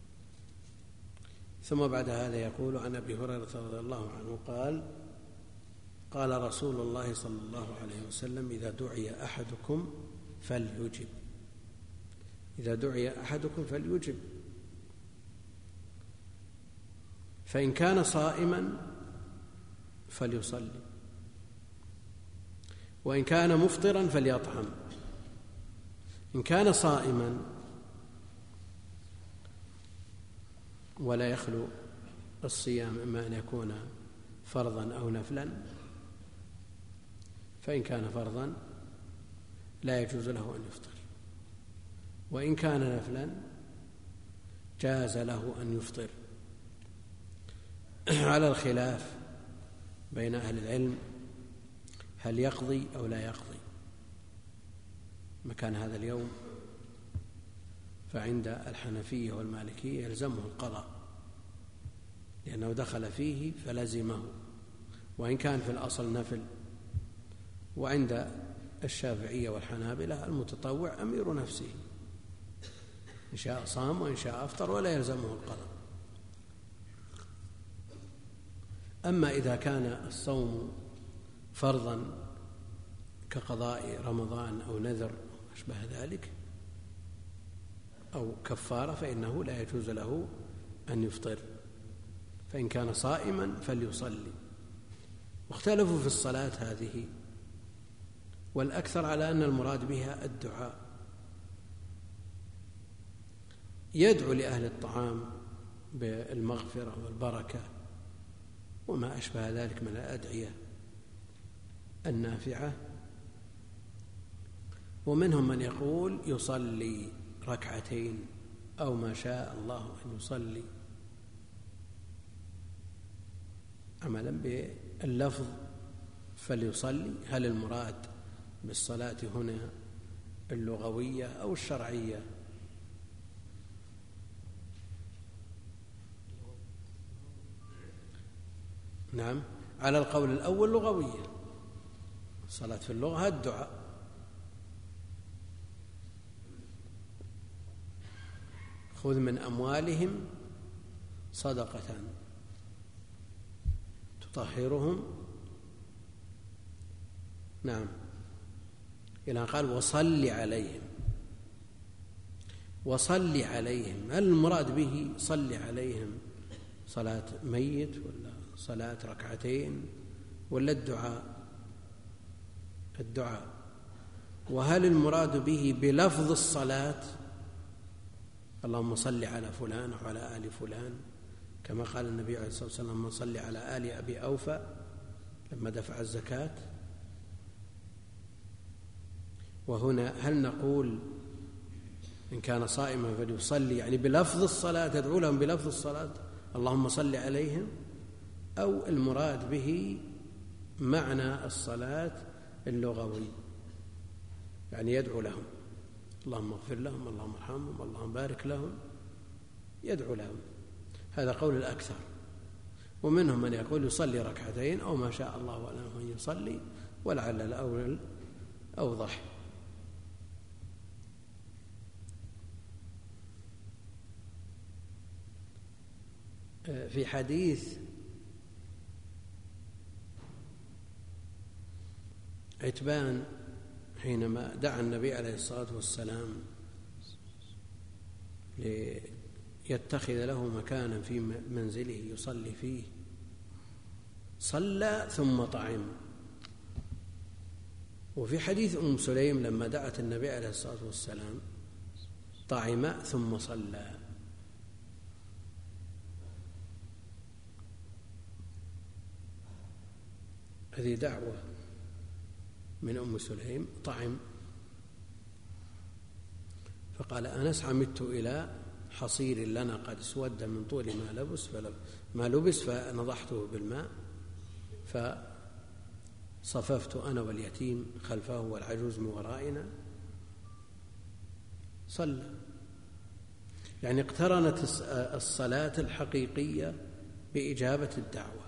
ثم بعد هذا يقول: عن أبي هريرة رضي الله عنه قال: قال رسول الله صلى الله عليه وسلم: إذا دعي أحدكم فليجب إذا دعي أحدكم فليجب فإن كان صائما فليصلي، وإن كان مفطرا فليطعم. إن كان صائما ولا يخلو الصيام إما أن يكون فرضا أو نفلا، فإن كان فرضا لا يجوز له أن يفطر، وإن كان نفلا جاز له أن يفطر، على الخلاف بين أهل العلم هل يقضي أو لا يقضي مكان هذا اليوم. فعند الحنفية والمالكية يلزمه القضاء لأنه دخل فيه فلزمه، وإن كان في الأصل نفل. وعند الشافعية والحنابلة المتطوع أمير نفسه، إن شاء صام وإن شاء أفطر ولا يلزمه القضاء. أما إذا كان الصوم فرضا كقضاء رمضان أو نذر أشبه ذلك أو كفارة فإنه لا يجوز له أن يفطر. فإن كان صائما فليصلي. واختلفوا في الصلاة هذه، والأكثر على أن المراد بها الدعاء، يدعو لأهل الطعام بالمغفرة والبركة وما أشبه ذلك من الأدعية النافعة. ومنهم من يقول يصلي ركعتين أو ما شاء الله أن يصلي، عملا باللفظ فليصلي. هل المراد بالصلاة هنا اللغوية أو الشرعية؟ نعم، على القول الأول لغوية، الصلاة في اللغة الدعاء. خذ من أموالهم صدقة تطهرهم، نعم، إلى قال وصل عليهم. وصل عليهم، هل المراد به صل عليهم صلاة ميت ولا صلاة ركعتين ولا الدعاء؟ الدعاء. وهل المراد به بلفظ الصلاة اللهم صل على فلان وعلى آل فلان، كما قال النبي عليه الصلاة والسلام من صل على آل أبي أوفى لما دفع الزكاة؟ وهنا هل نقول إن كان صائما فليصلي، يعني بلفظ الصلاة، يدعو لهم بلفظ الصلاة اللهم صل عليهم، أو المراد به معنى الصلاة اللغوي، يعني يدعو لهم اللهم اغفر لهم، اللهم ارحمهم، اللهم بارك لهم، يدعو لهم. هذا قول الأكثر. ومنهم من يقول يصلي ركعتين أو ما شاء الله له أن يصلي، ولعل الأول أوضح. في حديث عتبان حينما دعا النبي عليه الصلاة والسلام ليتخذ له مكانا في منزله يصلي فيه، صلى ثم طعم. وفي حديث أم سليم لما دعت النبي عليه الصلاة والسلام طعم ثم صلى. هذه دعوة من أم سليم، طعم. فقال أنس عمدت إلى حصير لنا قد اسود من طول ما لبس ما لبس فنضحته بالماء فصففت أنا واليتيم خلفه والعجوز من ورائنا، صلى. يعني اقترنت الصلاة الحقيقية بإجابة الدعوة،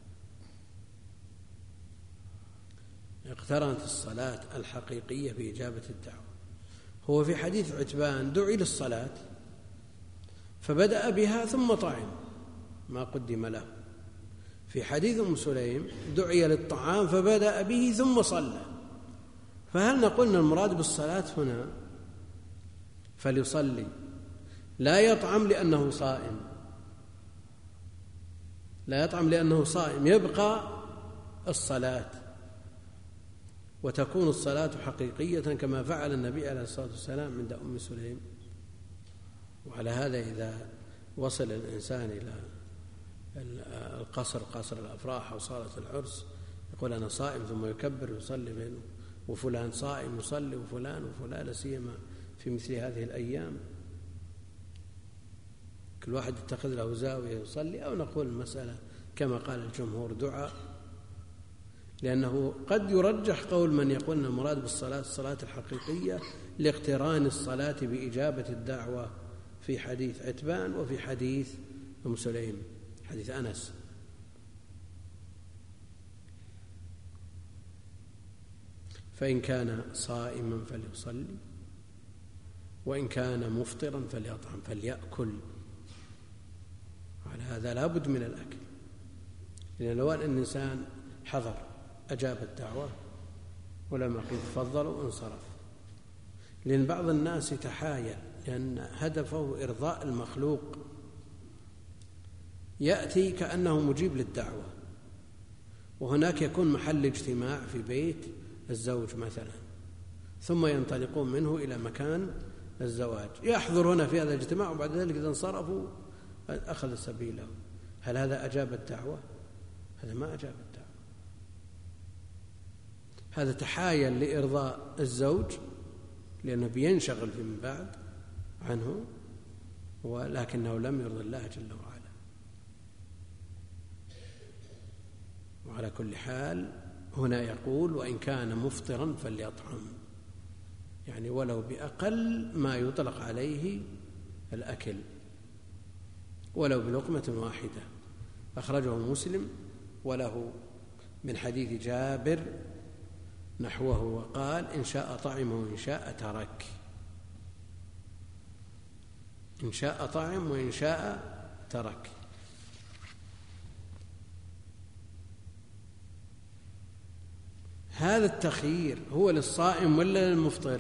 اقترنت الصلاة الحقيقية بإجابة الدعوة. هو في حديث عتبان دعي للصلاة فبدأ بها ثم طعم ما قدم له. في حديث أم سليم دعي للطعام فبدأ به ثم صلى. فهل نقول أن المراد بالصلاة هنا فليصلي لا يطعم لأنه صائم، لا يطعم لأنه صائم، يبقى الصلاة وتكون الصلاة حقيقية كما فعل النبي عليه الصلاة والسلام عند أم سليم. وعلى هذا إذا وصل الإنسان إلى القصر، قصر الأفراح أو صالة العرس، يقول أنا صائم ثم يكبر ويصلي بينه، وفلان صائم يصلي وفلان وفلان، لا سيما في مثل هذه الأيام كل واحد يتخذ له زاوية يصلي. أو نقول المسألة كما قال الجمهور دعاء، لأنه قد يرجح قول من يقول أن المراد بالصلاة الصلاة الحقيقية لاقتران الصلاة بإجابة الدعوة في حديث عتبان وفي حديث أم سليم حديث أنس. فإن كان صائما فليصلي، وإن كان مفطرا فليطعم فليأكل. وعلى هذا لا بد من الأكل، لأن لو أن الإنسان حضر أجاب الدعوة ولم يقل تفضل وانصرف، لأن بعض الناس يتحايل لأن هدفه إرضاء المخلوق، يأتي كأنه مجيب للدعوة، وهناك يكون محل اجتماع في بيت الزوج مثلا، ثم ينطلقون منه إلى مكان الزواج، يحضر هنا في هذا الاجتماع وبعد ذلك إذا انصرفوا أخذ سبيله. هل هذا أجاب الدعوة؟ هذا ما أجاب الدعوة، هذا تحايل لإرضاء الزوج لأنه بينشغل فيما بعد عنه، ولكنه لم يرضي الله جل وعلا. وعلى كل حال هنا يقول وإن كان مفطرا فليطعم، يعني ولو بأقل ما يطلق عليه الأكل، ولو بلقمة واحدة. أخرجه مسلم وله من حديث جابر نحوه، وقال إن شاء طعم وإن شاء ترك، إن شاء طعم وإن شاء ترك. هذا التخيير هو للصائم ولا للمفطر؟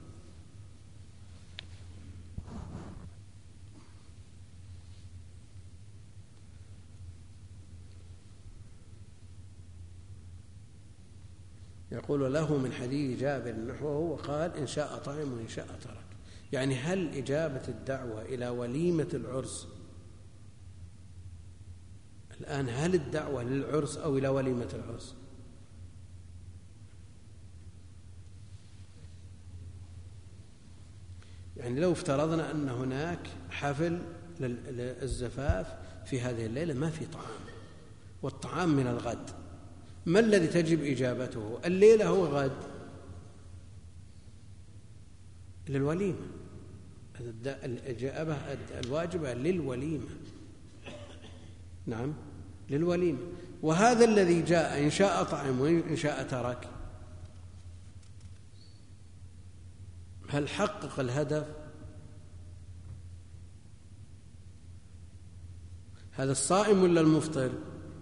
يقول له من حديث جابر نحوه وقال إن شاء طعم وإن شاء ترك، يعني هل إجابة الدعوة إلى وليمة العرس الآن هل الدعوة للعرس أو إلى وليمة العرس؟ يعني لو افترضنا أن هناك حفل للزفاف في هذه الليلة ما في طعام، والطعام من الغد، ما الذي تجب إجابته؟ الليلة هو غد للوليمة، الإجابة الواجبة للوليمة، نعم للوليمة. وهذا الذي جاء إن شاء طعم وإن شاء ترك، هل حقق الهدف؟ هذا الصائم ولا المفطر؟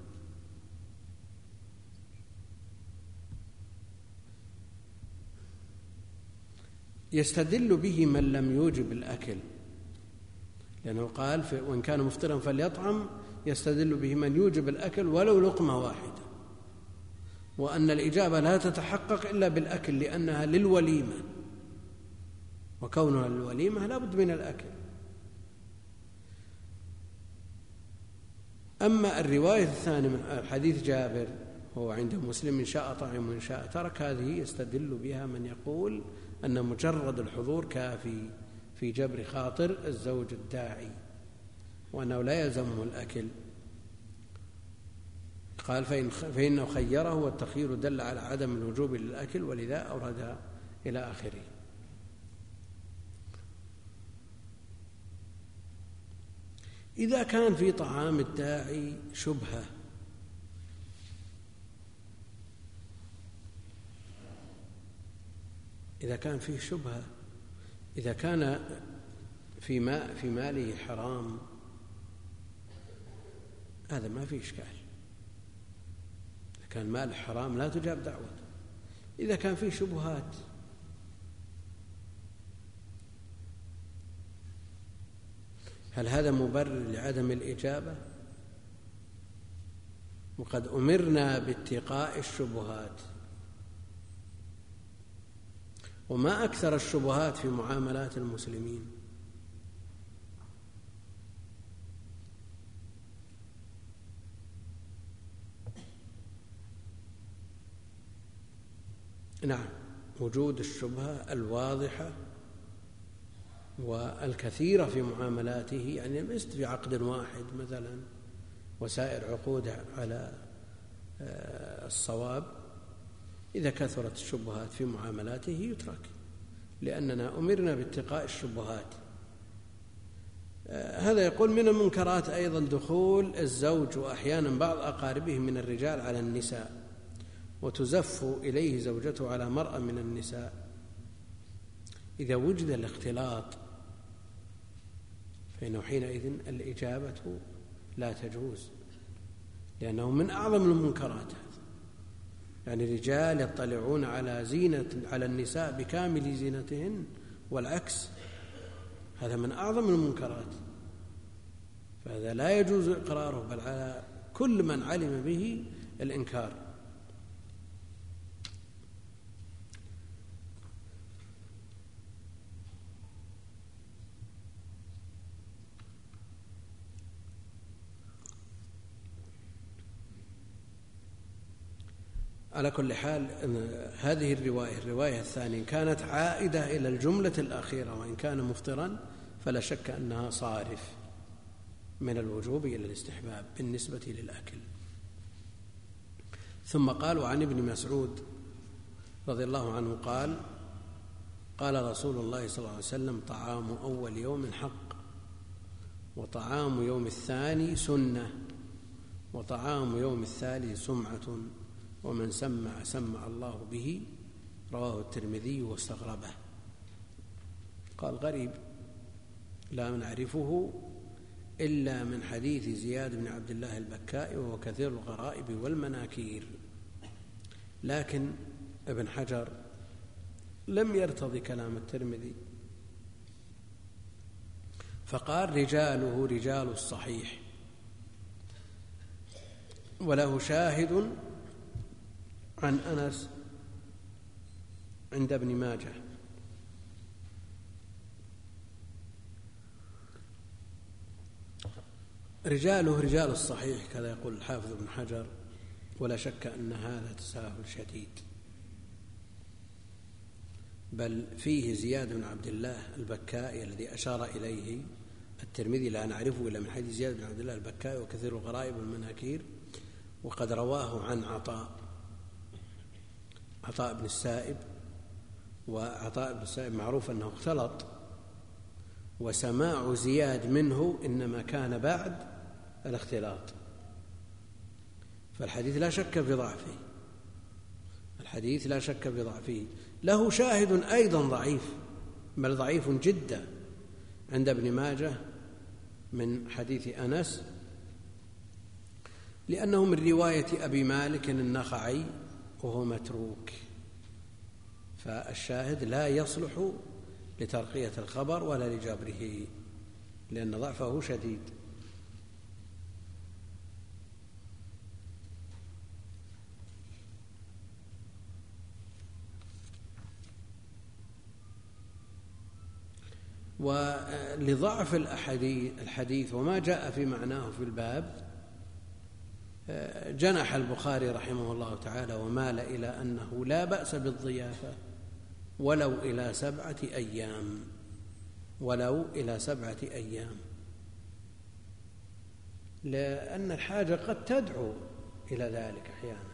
يستدل به من لم يوجب الأكل، لأنه قال وإن كان مفطرا فليطعم، يستدل به من يوجب الأكل ولو لقمة واحدة، وأن الإجابة لا تتحقق إلا بالأكل لأنها للوليمة، وكونها للوليمة لا بد من الأكل. أما الرواية الثانية من حديث جابر هو عند مسلم إن شاء طعم وإن شاء ترك، هذه يستدل بها من يقول أن مجرد الحضور كافي في جبر خاطر الزوج الداعي، وأنه لا يلزمه الأكل. قال فإن فإنه خيره، والتخيير دل على عدم الوجوب للأكل، ولذا أوردها إلى آخره. إذا كان في طعام الداعي شبهة، إذا كان فيه شبهة، إذا كان في ماء في ماله حرام، هذا ما فيه إشكال. إذا كان مال حرام لا تجاب دعوته. إذا كان فيه شبهات، هل هذا مبرر لعدم الإجابة؟ وقد أمرنا باتقاء الشبهات، وما أكثر الشبهات في معاملات المسلمين. نعم، وجود الشبهة الواضحة والكثيرة في معاملاته، يعني ليست في عقد واحد مثلا وسائر عقود على الصواب. إذا كثرت الشبهات في معاملاته يترك، لأننا أمرنا باتقاء الشبهات. هذا يقول من المنكرات أيضا دخول الزوج وأحيانا بعض أقاربه من الرجال على النساء، وتزف إليه زوجته على مرأة من النساء. إذا وجد الاختلاط فإنه حينئذ الإجابة لا تجوز، لأنه من أعظم المنكرات. يعني رجال يطلعون على زينة على النساء بكامل زينتهن والعكس، هذا من أعظم المنكرات، فهذا لا يجوز إقراره، بل على كل من علم به الإنكار. على كل حال هذه الرواية الرواية الثانية كانت عائدة إلى الجملة الأخيرة، وإن كان مفطرا فلا شك أنها صارف من الوجوب إلى الاستحباب بالنسبة للأكل. ثم قال وعن ابن مسعود رضي الله عنه قال قال رسول الله صلى الله عليه وسلم طعام أول يوم حق، وطعام يوم الثاني سنة، وطعام يوم الثالث سمعة، ومن سمع سمع الله به. رواه الترمذي واستغربه. قال غريب لا نعرفه إلا من حديث زياد بن عبد الله البكائي، وهو كثير الغرائب والمناكير. لكن ابن حجر لم يرتضي كلام الترمذي، فقال رجاله رجال الصحيح، وله شاهد عن أنس عند ابن ماجه. رجاله رجال الصحيح كذا يقول الحافظ ابن حجر، ولا شك أن هذا تساهل شديد، بل فيه زياد بن عبد الله البكائي الذي أشار إليه الترمذي لا نعرفه إلا من حديث زياد بن عبد الله البكائي وكثير الغرائب والمناكير، وقد رواه عن عطاء عطاء بن السائب، وعطاء بن السائب معروف أنه اختلط، وسماع زياد منه إنما كان بعد الاختلاط، فالحديث لا شك في ضعفه، الحديث لا شك في ضعفه. له شاهد أيضا ضعيف، بل ضعيف جدا، عند ابن ماجه من حديث أنس، لأنه من رواية أبي مالك النخعي وهو متروك، فالشاهد لا يصلح لترقية الخبر ولا لجبره لأن ضعفه شديد. ولضعف الحديث وما جاء في معناه في الباب جنح البخاري رحمه الله تعالى ومال إلى أنه لا بأس بالضيافة ولو إلى سبعة أيام ولو إلى سبعة أيام لأن الحاجة قد تدعو إلى ذلك أحيانا،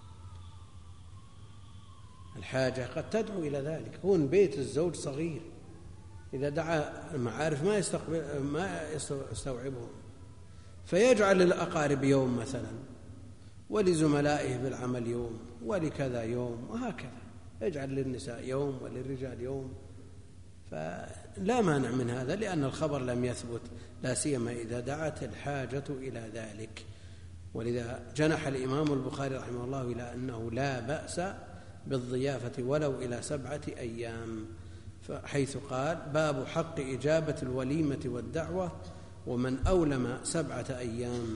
الحاجة قد تدعو إلى ذلك. هون بيت الزوج صغير، إذا دعا المعارف ما يستقبل ما يستوعبهم، فيجعل للأقارب يوم مثلا، ولزملائه بالعمل يوم، ولكذا يوم، وهكذا يجعل للنساء يوم وللرجال يوم، فلا مانع من هذا لأن الخبر لم يثبت، لا سيما إذا دعت الحاجة إلى ذلك. ولذا جنح الإمام البخاري رحمه الله إلى أنه لا بأس بالضيافة ولو إلى سبعة أيام، حيث قال: باب حق إجابة الوليمة والدعوة ومن أولم سبعة أيام.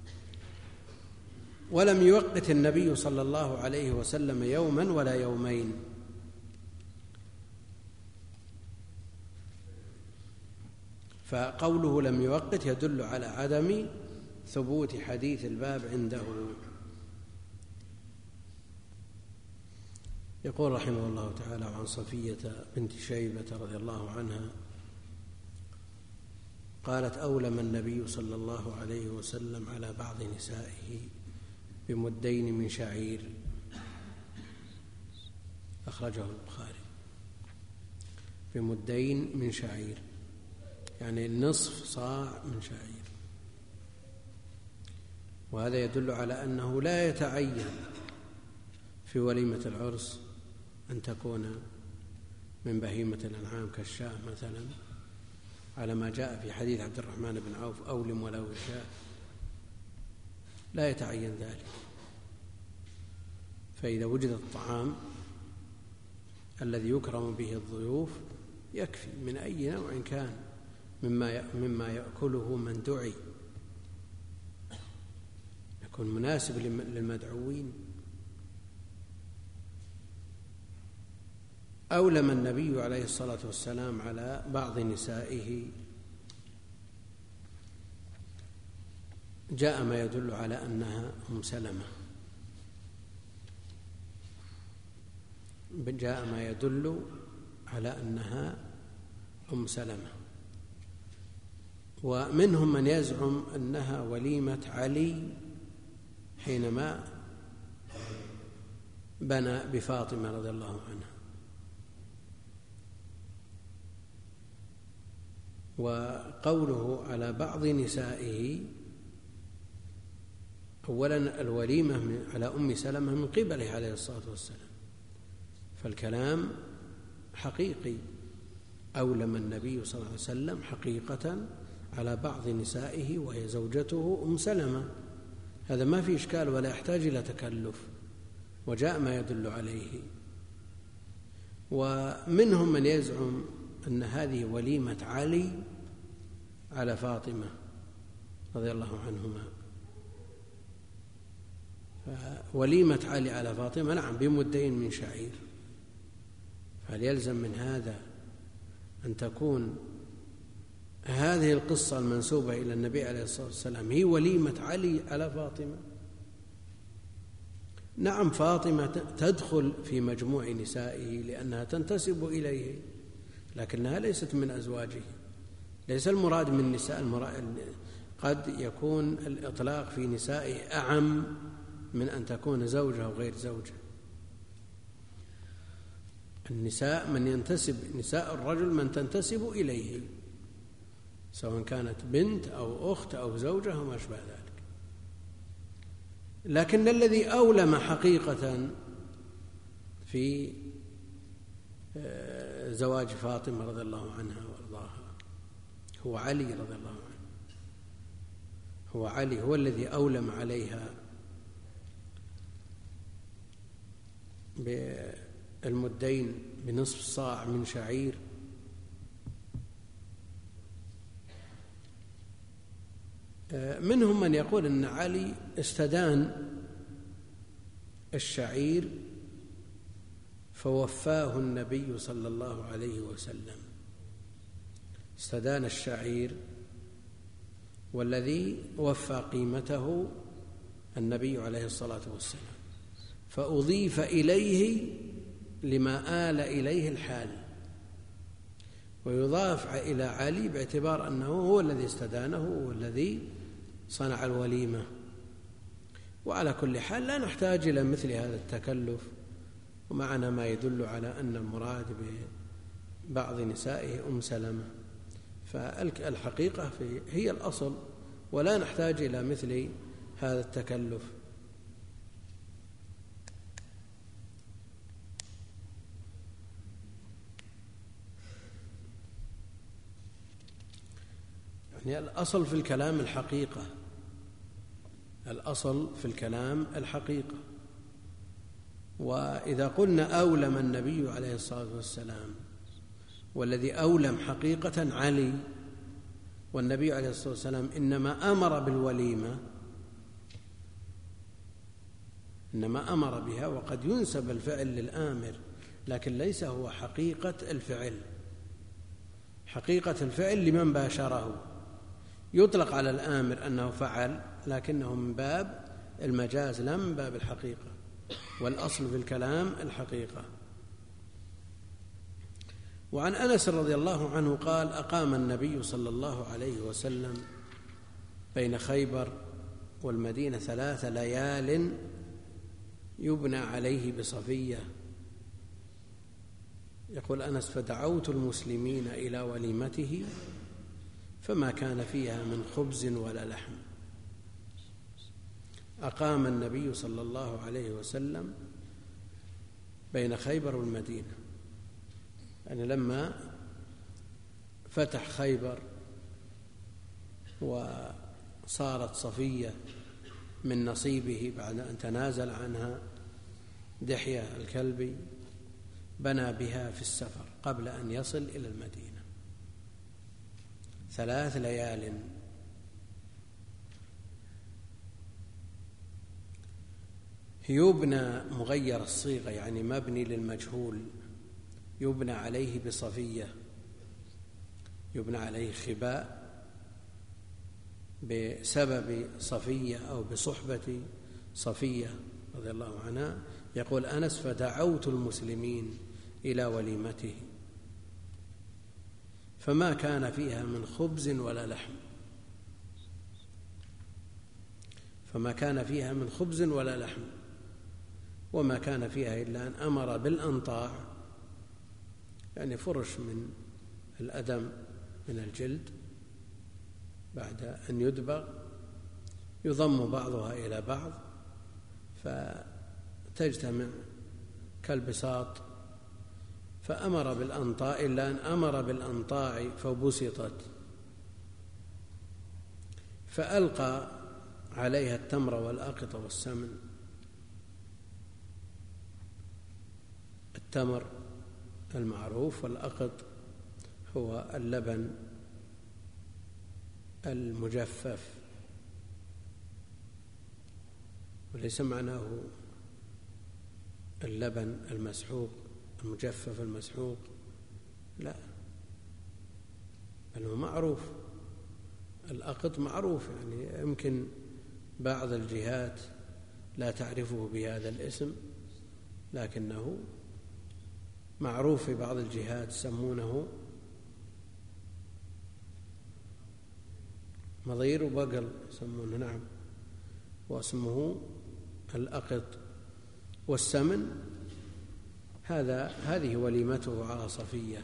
ولم يوقت النبي صلى الله عليه وسلم يوما ولا يومين، فقوله لم يوقت يدل على عدم ثبوت حديث الباب عنده. يقول رحمه الله تعالى: عن صفية بنت شيبة رضي الله عنها قالت: أولم النبي صلى الله عليه وسلم على بعض نسائه بمدين من شعير، أخرجه البخاري. بمدين من شعير يعني نصف صاع من شعير، وهذا يدل على أنه لا يتعين في وليمة العرس أن تكون من بهيمة الأنعام كالشاة مثلا، على ما جاء في حديث عبد الرحمن بن عوف: أولم ولو شاء، لا يتعين ذلك. فإذا وجد الطعام الذي يكرم به الضيوف يكفي من أي نوع كان مما مما يأكله من دعي، يكون مناسب للمدعوين. أولم النبي عليه الصلاة والسلام على بعض نسائه، جاء ما يدل على أنها أم سلمة، جاء ما يدل على أنها أم سلمة. ومنهم من يزعم أنها وليمة علي حينما بنى بفاطمة رضي الله عنها. وقوله على بعض نسائه، أولا الوليمة على أم سلمة من قبله عليه الصلاة والسلام، فالكلام حقيقي. أولم النبي صلى الله عليه وسلم حقيقة على بعض نسائه وهي زوجته أم سلمة، هذا ما في إشكال ولا يحتاج إلى تكلف، وجاء ما يدل عليه. ومنهم من يزعم أن هذه وليمة علي على فاطمة رضي الله عنهما، وليمة علي على فاطمة نعم بمدين من شعير، فهل يلزم من هذا أن تكون هذه القصة المنسوبة إلى النبي عليه الصلاة والسلام هي وليمة علي على فاطمة؟ نعم فاطمة تدخل في مجموع نسائه لأنها تنتسب إليه، لكنها ليست من أزواجه. ليس المراد من نساء المراد، قد يكون الإطلاق في نسائه أعم من أن تكون زوجة أو غير زوجة. النساء من ينتسب، نساء الرجل من تنتسب إليه، سواء كانت بنت أو أخت أو زوجة وما أشبه ذلك. لكن الذي أولم حقيقة في زواج فاطمة رضي الله عنها وارضاها هو علي رضي الله عنه. هو علي هو الذي أولم عليها بالمدين بنصف صاع من شعير. منهم من يقول أن علي استدان الشعير فوفاه النبي صلى الله عليه وسلم. استدان الشعير والذي وفى قيمته النبي عليه الصلاة والسلام، فأضيف إليه لما آل إليه الحال، ويضاف إلى علي باعتبار أنه هو الذي استدانه والذي صنع الوليمة. وعلى كل حال لا نحتاج إلى مثل هذا التكلف، ومعنا ما يدل على أن المراد ببعض نسائه أم سلمة، فالحقيقة هي الأصل ولا نحتاج إلى مثل هذا التكلف. يعني الأصل في الكلام الحقيقة، الأصل في الكلام الحقيقة. وإذا قلنا أولم النبي عليه الصلاة والسلام، والذي أولم حقيقة علي، والنبي عليه الصلاة والسلام إنما أمر بالوليمة، إنما أمر بها، وقد ينسب الفعل للآمر لكن ليس هو حقيقة الفعل. حقيقة الفعل لمن باشره، يطلق على الآمر أنه فعل لكنه من باب المجاز لا من باب الحقيقة، والأصل في الكلام الحقيقة. وعن أنس رضي الله عنه قال: أقام النبي صلى الله عليه وسلم بين خيبر والمدينة ثلاث ليال يبنى عليه بصفية. يقول أنس: فدعوت المسلمين إلى وليمته فما كان فيها من خبز ولا لحم. أقام النبي صلى الله عليه وسلم بين خيبر والمدينة، يعني لما فتح خيبر وصارت صفية من نصيبه بعد أن تنازل عنها دحية الكلبي، بنى بها في السفر قبل أن يصل إلى المدينة ثلاث ليال. يبنى مغير الصيغة، يعني مبني للمجهول، يبنى عليه بصفية، يبنى عليه خباء بسبب صفية أو بصحبة صفية رضي الله عنها. يقول أنس: فدعوت المسلمين إلى وليمته فما كان فيها من خبز ولا لحم، فما كان فيها من خبز ولا لحم، وما كان فيها إلا أن أمر بالأنطاع، يعني فرش من الأدم من الجلد بعد أن يدبغ يضم بعضها إلى بعض فتجتمع كالبساط، فأمر بالأنطاع إلا أن أمر بالأنطاع فبسطت، فألقى عليها التمر والأقط والسمن. التمر المعروف، والأقط هو اللبن المجفف، وليس معناه اللبن المسحوق المجفف المسحوق، لا، بل هو معروف. الأقط معروف، يعني يمكن بعض الجهات لا تعرفه بهذا الاسم، لكنه معروف في بعض الجهات يسمونه مضير وبقل يسمونه، نعم، واسمه الأقط. والسمن هذا هذه وليمته على صفية.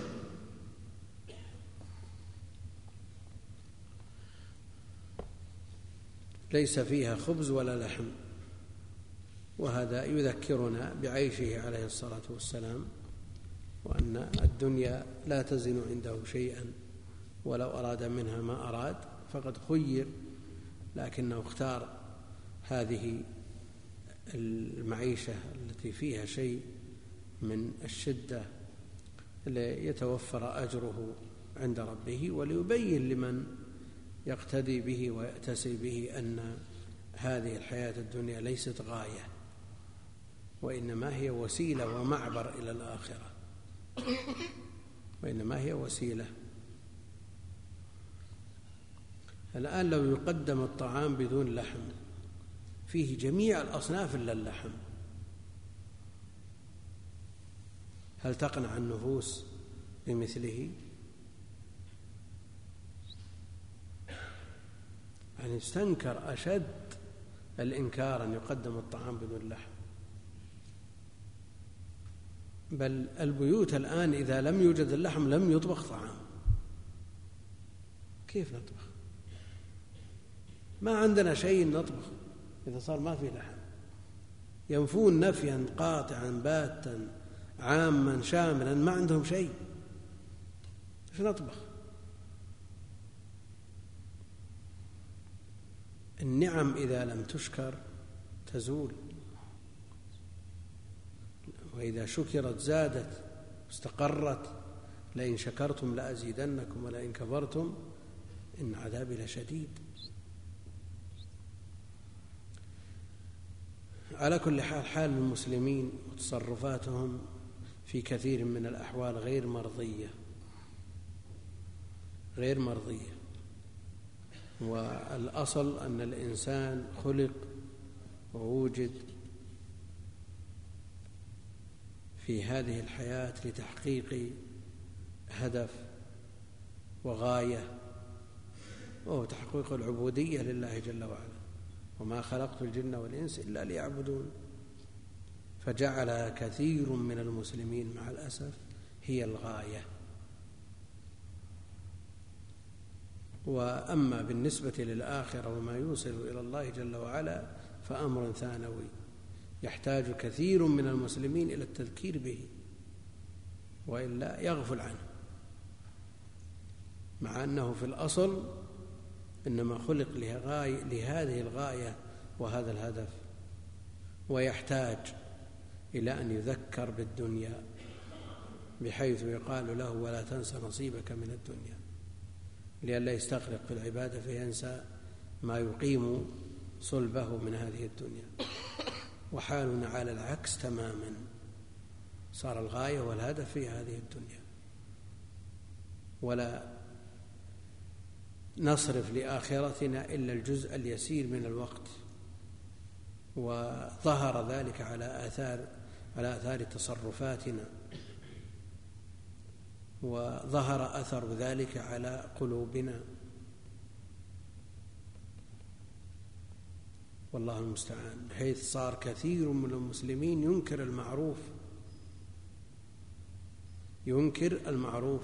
ليس فيها خبز ولا لحم، وهذا يذكرنا بعيشه عليه الصلاة والسلام، وأن الدنيا لا تزن عنده شيئا، ولو أراد منها ما أراد فقد خير، لكنه اختار هذه المعيشة التي فيها شيء من الشدة ليتوفر أجره عند ربه، وليبين لمن يقتدي به ويأتسي به أن هذه الحياة الدنيا ليست غاية، وإنما هي وسيلة ومعبر إلى الآخرة، وإنما هي وسيلة. الآن لو يقدم الطعام بدون لحم فيه جميع الأصناف إلا اللحم، هل تقنع النفوس بمثله؟ يعني استنكر أشد الإنكار أن يقدم الطعام بدون لحم. بل البيوت الآن إذا لم يوجد اللحم لم يطبخ طعام. كيف نطبخ؟ ما عندنا شيء نطبخ إذا صار ما في لحم. ينفون نفيا قاطعا باتا عاما شاملا، ما عندهم شيء، كيف نطبخ؟ النعم إذا لم تشكر تزول، وإذا شكرت زادت واستقرت. لئن شكرتم لأزيدنكم ولئن كفرتم إن عذابي لشديد. على كل حال، حال المسلمين وتصرفاتهم في كثير من الأحوال غير مرضية غير مرضية والأصل أن الإنسان خلق ووجد في هذه الحياة لتحقيق هدف وغاية، وهو تحقيق العبودية لله جل وعلا. وما خلقت الجن والإنس إلا ليعبدون. فجعل كثير من المسلمين مع الأسف هي الغاية. وأما بالنسبة للآخرة وما يوصل إلى الله جل وعلا فأمر ثانوي يحتاج كثير من المسلمين إلى التذكير به، وإلا يغفل عنه، مع أنه في الأصل إنما خلق لهذه الغاية وهذا الهدف، ويحتاج إلى أن يذكر بالدنيا بحيث يقال له ولا تنس نصيبك من الدنيا، لئلا يستغرق في العبادة فينسى ما يقيم صلبه من هذه الدنيا. وحالنا على العكس تماما، صار الغاية والهدف في هذه الدنيا، ولا نصرف لآخرتنا إلا الجزء اليسير من الوقت. وظهر ذلك على آثار على آثار تصرفاتنا، وظهر أثر ذلك على قلوبنا، والله المستعان، بحيث صار كثير من المسلمين ينكر المعروف ينكر المعروف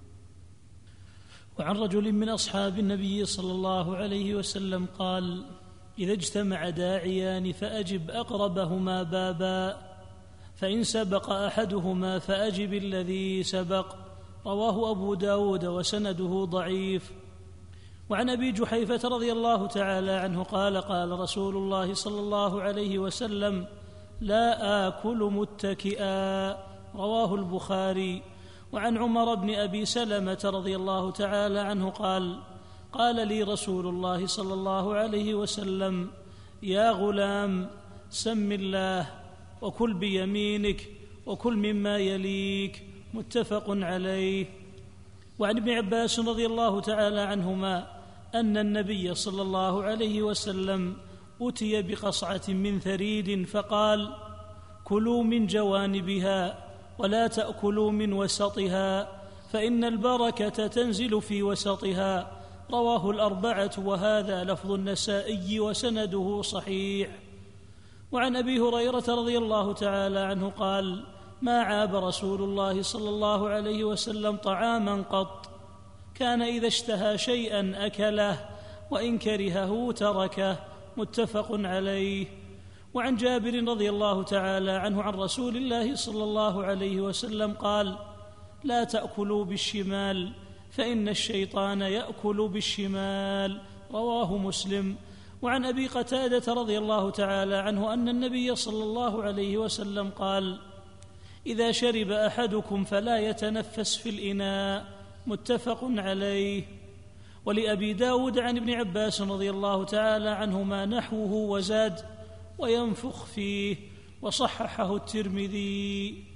وعن رجل من أصحاب النبي صلى الله عليه وسلم قال: إذا اجتمع داعيان فأجب أقربهما بابا، فإن سبق أحدهما فأجب الذي سبق. رواه أبو داود وسنده ضعيف. وعن أبي جحيفة رضي الله تعالى عنه قال: قال رسول الله صلى الله عليه وسلم: لا آكل متكئا. رواه البخاري. وعن عمر بن أبي سلمة رضي الله تعالى عنه قال: قال لي رسول الله صلى الله عليه وسلم: يا غلام، سم الله وكل بيمينك وكل مما يليك. متفق عليه. وعن ابن عباس رضي الله تعالى عنهما أن النبي صلى الله عليه وسلم أتي بقصعة من ثريد فقال: كلوا من جوانبها ولا تأكلوا من وسطها، فإن البركة تنزل في وسطها. رواه الأربعة، وهذا لفظ النسائي وسنده صحيح. وعن أبي هريرة رضي الله تعالى عنه قال: ما عاب رسول الله صلى الله عليه وسلم طعاما قط، كان إذا اشتهى شيئا أكله وإن كرهه تركه. متفق عليه. وعن جابر رضي الله تعالى عنه عن رسول الله صلى الله عليه وسلم قال: لا تأكلوا بالشمال فإن الشيطان يأكل بالشمال. رواه مسلم. وعن أبي قتادة رضي الله تعالى عنه أن النبي صلى الله عليه وسلم قال: إذا شرب أحدكم فلا يتنفس في الإناء. متفق عليه. ولأبي داود عن ابن عباس رضي الله تعالى عنهما نحوه وزاد: وينفخ فيه. وصححه الترمذي.